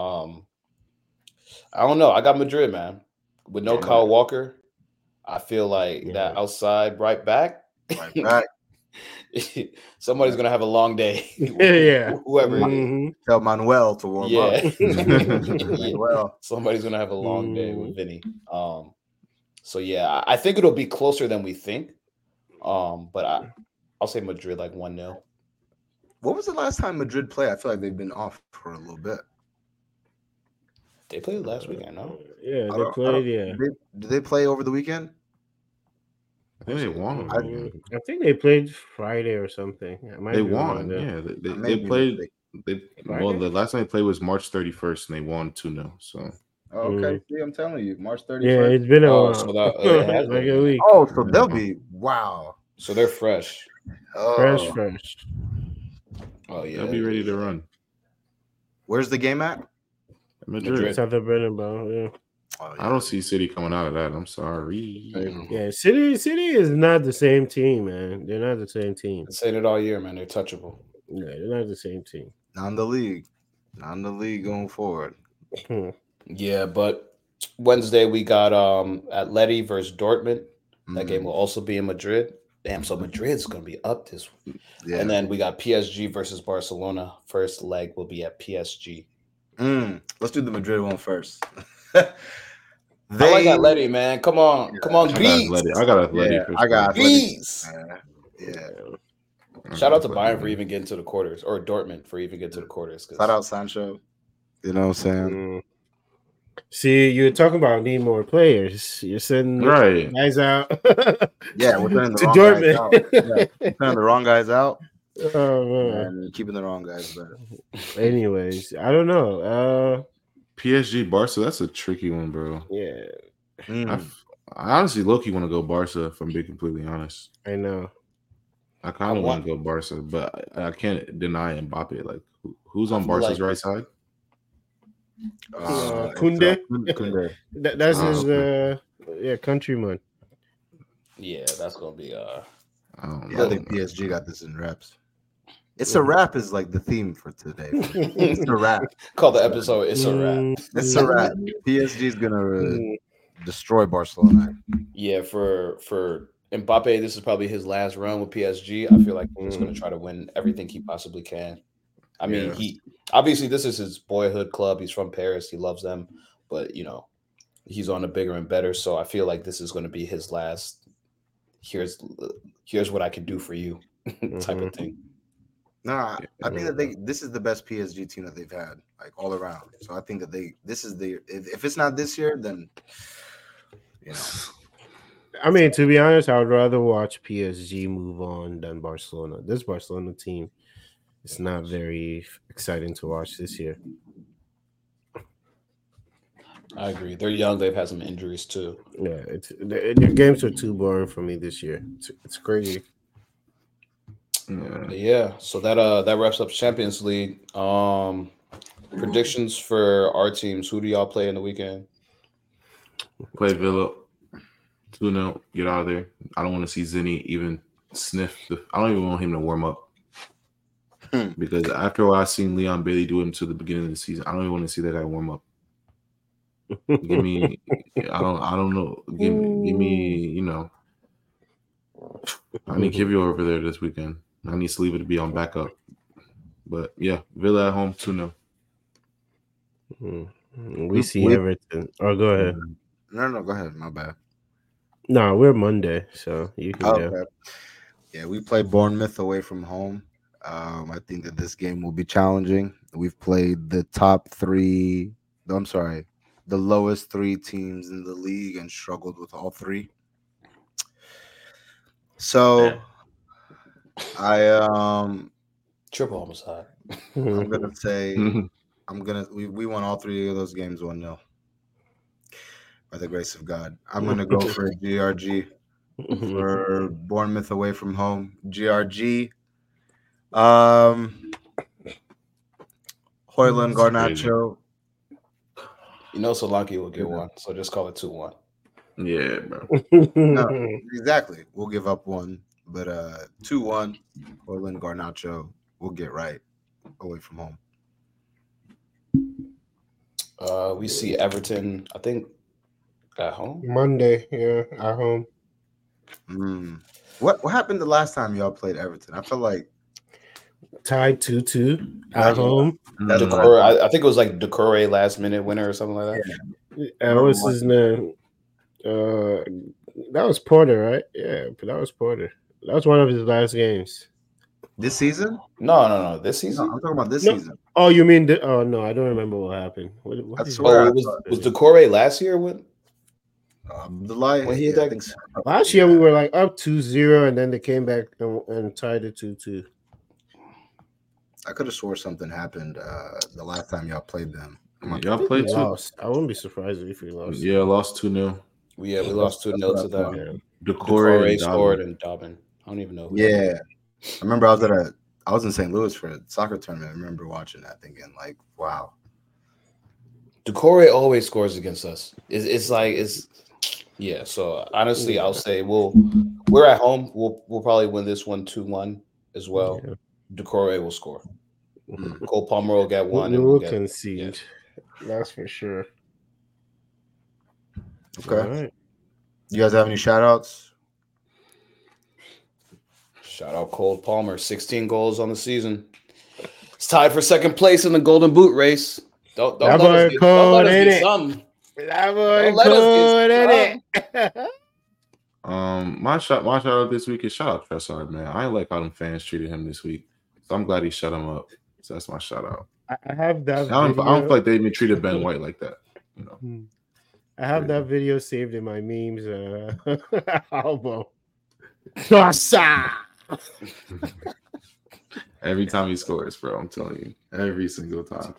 Speaker 3: I don't know. I got Madrid, man. With no Kyle Walker, I feel like that outside right back. Somebody's gonna have a long day. Whoever.
Speaker 4: Tell Manuel to warm up.
Speaker 3: Manuel. Somebody's gonna have a long day with Vinny. So yeah, I think it'll be closer than we think. But I'll say Madrid like 1-0.
Speaker 4: What was the last time Madrid played? I feel like they've been off for a little bit.
Speaker 3: They played last weekend, no?
Speaker 1: Yeah, they played.
Speaker 4: Did they play over the weekend?
Speaker 2: I think they won.
Speaker 1: I think they played Friday or something.
Speaker 2: They won. Yeah, they played. The last time they played was March 31st, and they won 2-0. So.
Speaker 4: Okay, see, I'm telling you, March 31st.
Speaker 1: Yeah, it's been a while.
Speaker 3: So
Speaker 1: like a week.
Speaker 4: Oh, so they'll be wow.
Speaker 3: So they're fresh.
Speaker 1: Fresh.
Speaker 3: Oh yeah,
Speaker 2: they'll be ready to run.
Speaker 4: Where's the game at?
Speaker 2: Madrid.
Speaker 1: It's at the Bernabeu. Yeah.
Speaker 4: Oh, yeah.
Speaker 2: I don't see City coming out of that. I'm sorry.
Speaker 1: Yeah, City is not the same team, man. They're not the same team.
Speaker 3: I've said it all year, man. They're touchable.
Speaker 1: Yeah, they're not the same team.
Speaker 4: Not in the league going forward.
Speaker 3: Yeah, but Wednesday we got Atleti versus Dortmund. That game will also be in Madrid. Damn, so Madrid's gonna be up this week. Yeah. And then we got PSG versus Barcelona. First leg will be at PSG.
Speaker 4: Let's do the Madrid one first.
Speaker 3: I like Atleti, man. Come on, Greece.
Speaker 2: I got Atleti.
Speaker 4: I got
Speaker 3: Greece.
Speaker 4: Yeah.
Speaker 3: Shout out to Bayern for even getting to the quarters, or Dortmund for even getting to the quarters.
Speaker 4: Shout out Sancho. You know what I'm saying?
Speaker 1: See, you're talking about need more players. You're sending guys out.
Speaker 4: Yeah, we're sending the wrong guys out. Yeah, we're sending the wrong guys out. And keeping the wrong guys better.
Speaker 1: Anyways, I don't know.
Speaker 2: PSG Barca, that's a tricky one, bro.
Speaker 1: Yeah.
Speaker 2: I honestly low-key want to go Barca, if I'm being completely honest.
Speaker 1: I know.
Speaker 2: I kind of want to go Barca, but I can't deny Mbappe. Like, who's on Barca's right side?
Speaker 1: Kunde. That's his countryman.
Speaker 3: Yeah, that's gonna be
Speaker 4: I think PSG got this in reps. It's a rap is like the theme for today. It's a rap.
Speaker 3: Call the episode "It's a Rap."
Speaker 4: It's a rap. PSG is gonna destroy Barcelona.
Speaker 3: Yeah, for Mbappe, this is probably his last run with PSG. I feel like he's gonna try to win everything he possibly can. I mean, he obviously this is his boyhood club. He's from Paris. He loves them, but he's on a bigger and better. So I feel like this is going to be his last. Here's what I can do for you, type of thing.
Speaker 4: No, I think that this is the best PSG team that they've had, like all around. So I think that this is if it's not this year, then
Speaker 1: I mean, to be honest, I would rather watch PSG move on than Barcelona. This Barcelona team. It's not very exciting to watch this year.
Speaker 3: I agree. They're young. They've had some injuries too.
Speaker 1: Yeah, their games are too boring for me this year. It's crazy.
Speaker 3: Yeah. So that wraps up Champions League. Predictions for our teams. Who do y'all play in the weekend?
Speaker 2: Play Villa. 2-0. Get out of there. I don't want to see Zinni even sniff. I don't even want him to warm up. Because after what I've seen Leon Bailey do him to the beginning of the season, I don't even want to see that guy warm up. Give me, I don't know. Give me, I need Kivio over there this weekend. I need Saliba to be on backup. But yeah, Villa at home 2-0.
Speaker 1: We see Everton. Oh, go ahead.
Speaker 4: No, go ahead. My bad.
Speaker 1: No, we're Monday, so you can go.
Speaker 4: Okay. Yeah, we play Bournemouth away from home. I think that this game will be challenging. We've played the lowest three teams in the league and struggled with all three. So
Speaker 3: triple homicide.
Speaker 4: I'm gonna say we won all three of those games 1-0 by the grace of God. I'm gonna go for GRG for Bournemouth away from home. GRG. Højlund, Garnacho.
Speaker 3: Solanke will get one, so just call it 2-1.
Speaker 2: Yeah, bro.
Speaker 4: No, exactly. We'll give up one, but 2-1. Højlund, Garnacho will get right away from home.
Speaker 3: We see Everton, I think, at home.
Speaker 1: Monday, yeah, at home.
Speaker 4: What happened the last time y'all played Everton? I feel like
Speaker 1: tied 2-2 at home.
Speaker 3: I think it was like Decore last minute winner or something like that.
Speaker 1: Yeah. What's his name? That was Porter, right? Yeah, but that was Porter. That was one of his last games.
Speaker 4: This season?
Speaker 3: No. This season?
Speaker 4: No, I'm talking about this season.
Speaker 1: Oh, you mean? No, I don't remember what happened.
Speaker 3: Was Decore last year? When he
Speaker 1: attacked? Last year we were like up 2-0, and then they came back and tied it 2-2.
Speaker 4: I could have swore something happened the last time y'all played them.
Speaker 2: Y'all played too.
Speaker 1: Lost. I wouldn't be surprised if we lost.
Speaker 2: Yeah, lost 2-0.
Speaker 3: We lost 2-0 to them. Yeah.
Speaker 2: Decore
Speaker 3: scored and Dobbin. I don't even know.
Speaker 4: I remember I was in St. Louis for a soccer tournament. I remember watching that thinking like, wow.
Speaker 3: Decore always scores against us. So honestly, I'll say we're at home. We'll probably win this one 2-1 as well. Yeah. Decore will score. Cole Palmer will get one.
Speaker 1: We'll concede. Yeah. That's for sure.
Speaker 4: Okay. Right. You guys have any shout outs?
Speaker 3: Shout out Cole Palmer, 16 goals on the season. It's tied for second place in the Golden Boot race. Don't let us get something.
Speaker 1: That boy
Speaker 3: Don't let us
Speaker 1: good at it.
Speaker 2: My shout out this week is shout out Tressard, man. I like how them fans treated him this week, so I'm glad he shut him up. So that's my shout out.
Speaker 1: I have that.
Speaker 2: I don't feel like they even treated Ben White like that. You know,
Speaker 1: I have that video saved in my memes album. Tressard.
Speaker 2: Every time he scores, bro, I'm telling you, every single time.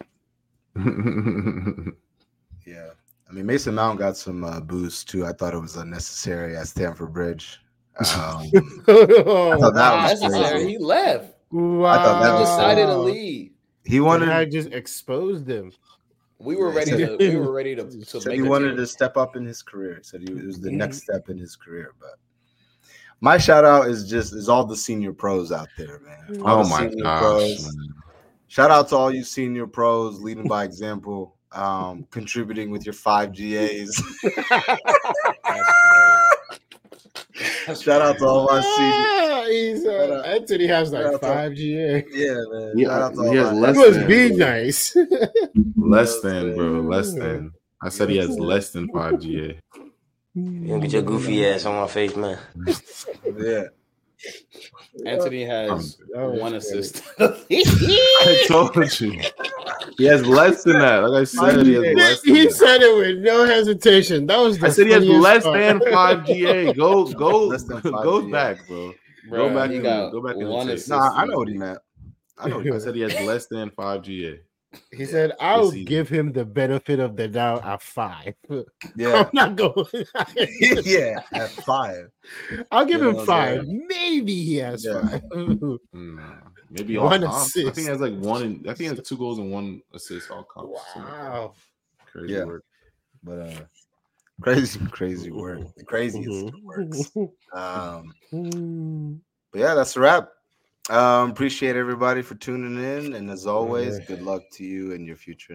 Speaker 4: Yeah. I mean, Mason Mount got some boost too. I thought it was unnecessary at Stamford Bridge. I thought that was
Speaker 3: necessary. He left.
Speaker 1: Wow.
Speaker 4: I thought that
Speaker 3: He
Speaker 4: was
Speaker 3: decided to leave.
Speaker 4: He wanted.
Speaker 1: I just exposed him.
Speaker 3: We were ready to. We were ready to make.
Speaker 4: He wanted to step up in his career. Said it was the next step in his career. But my shout out is all the senior pros out there, man.
Speaker 2: Oh my gosh!
Speaker 4: Shout out to all you senior pros leading by example. Contributing with your 5 GAs. Shout out to all my seniors.
Speaker 1: Anthony has like 5 GA.
Speaker 4: Yeah, man.
Speaker 2: He has less than.
Speaker 1: Must be nice.
Speaker 2: Less than, bro. Less than. I said he has less than 5 GA.
Speaker 6: You don't get your goofy ass on my face, man.
Speaker 4: Yeah.
Speaker 3: Anthony has one assist.
Speaker 2: I told you. He has less than that. Like I said, he has less than
Speaker 1: He said it with no hesitation. That was.
Speaker 2: I said he has less
Speaker 1: part.
Speaker 2: than 5 GA. Go
Speaker 4: GA.
Speaker 2: back, bro.
Speaker 3: Bro,
Speaker 2: go back.
Speaker 3: He
Speaker 2: Go back.
Speaker 3: one assist.
Speaker 4: Nah, I know what he meant.
Speaker 2: I said he has less than 5 GA.
Speaker 1: He said, "I'll give him the benefit of the doubt at 5."
Speaker 4: Yeah,
Speaker 1: I'm not going.
Speaker 4: Yeah, at 5.
Speaker 1: I'll give him 5. Maybe he has 5.
Speaker 2: Maybe
Speaker 1: one
Speaker 2: all
Speaker 1: assist.
Speaker 2: I think he has like one. I think he has 2 goals and 1 assist all comps.
Speaker 1: Wow,
Speaker 2: crazy work.
Speaker 4: But crazy work. The craziest works. But yeah, that's a wrap. Appreciate everybody for tuning in, and as always, good luck to you and your future.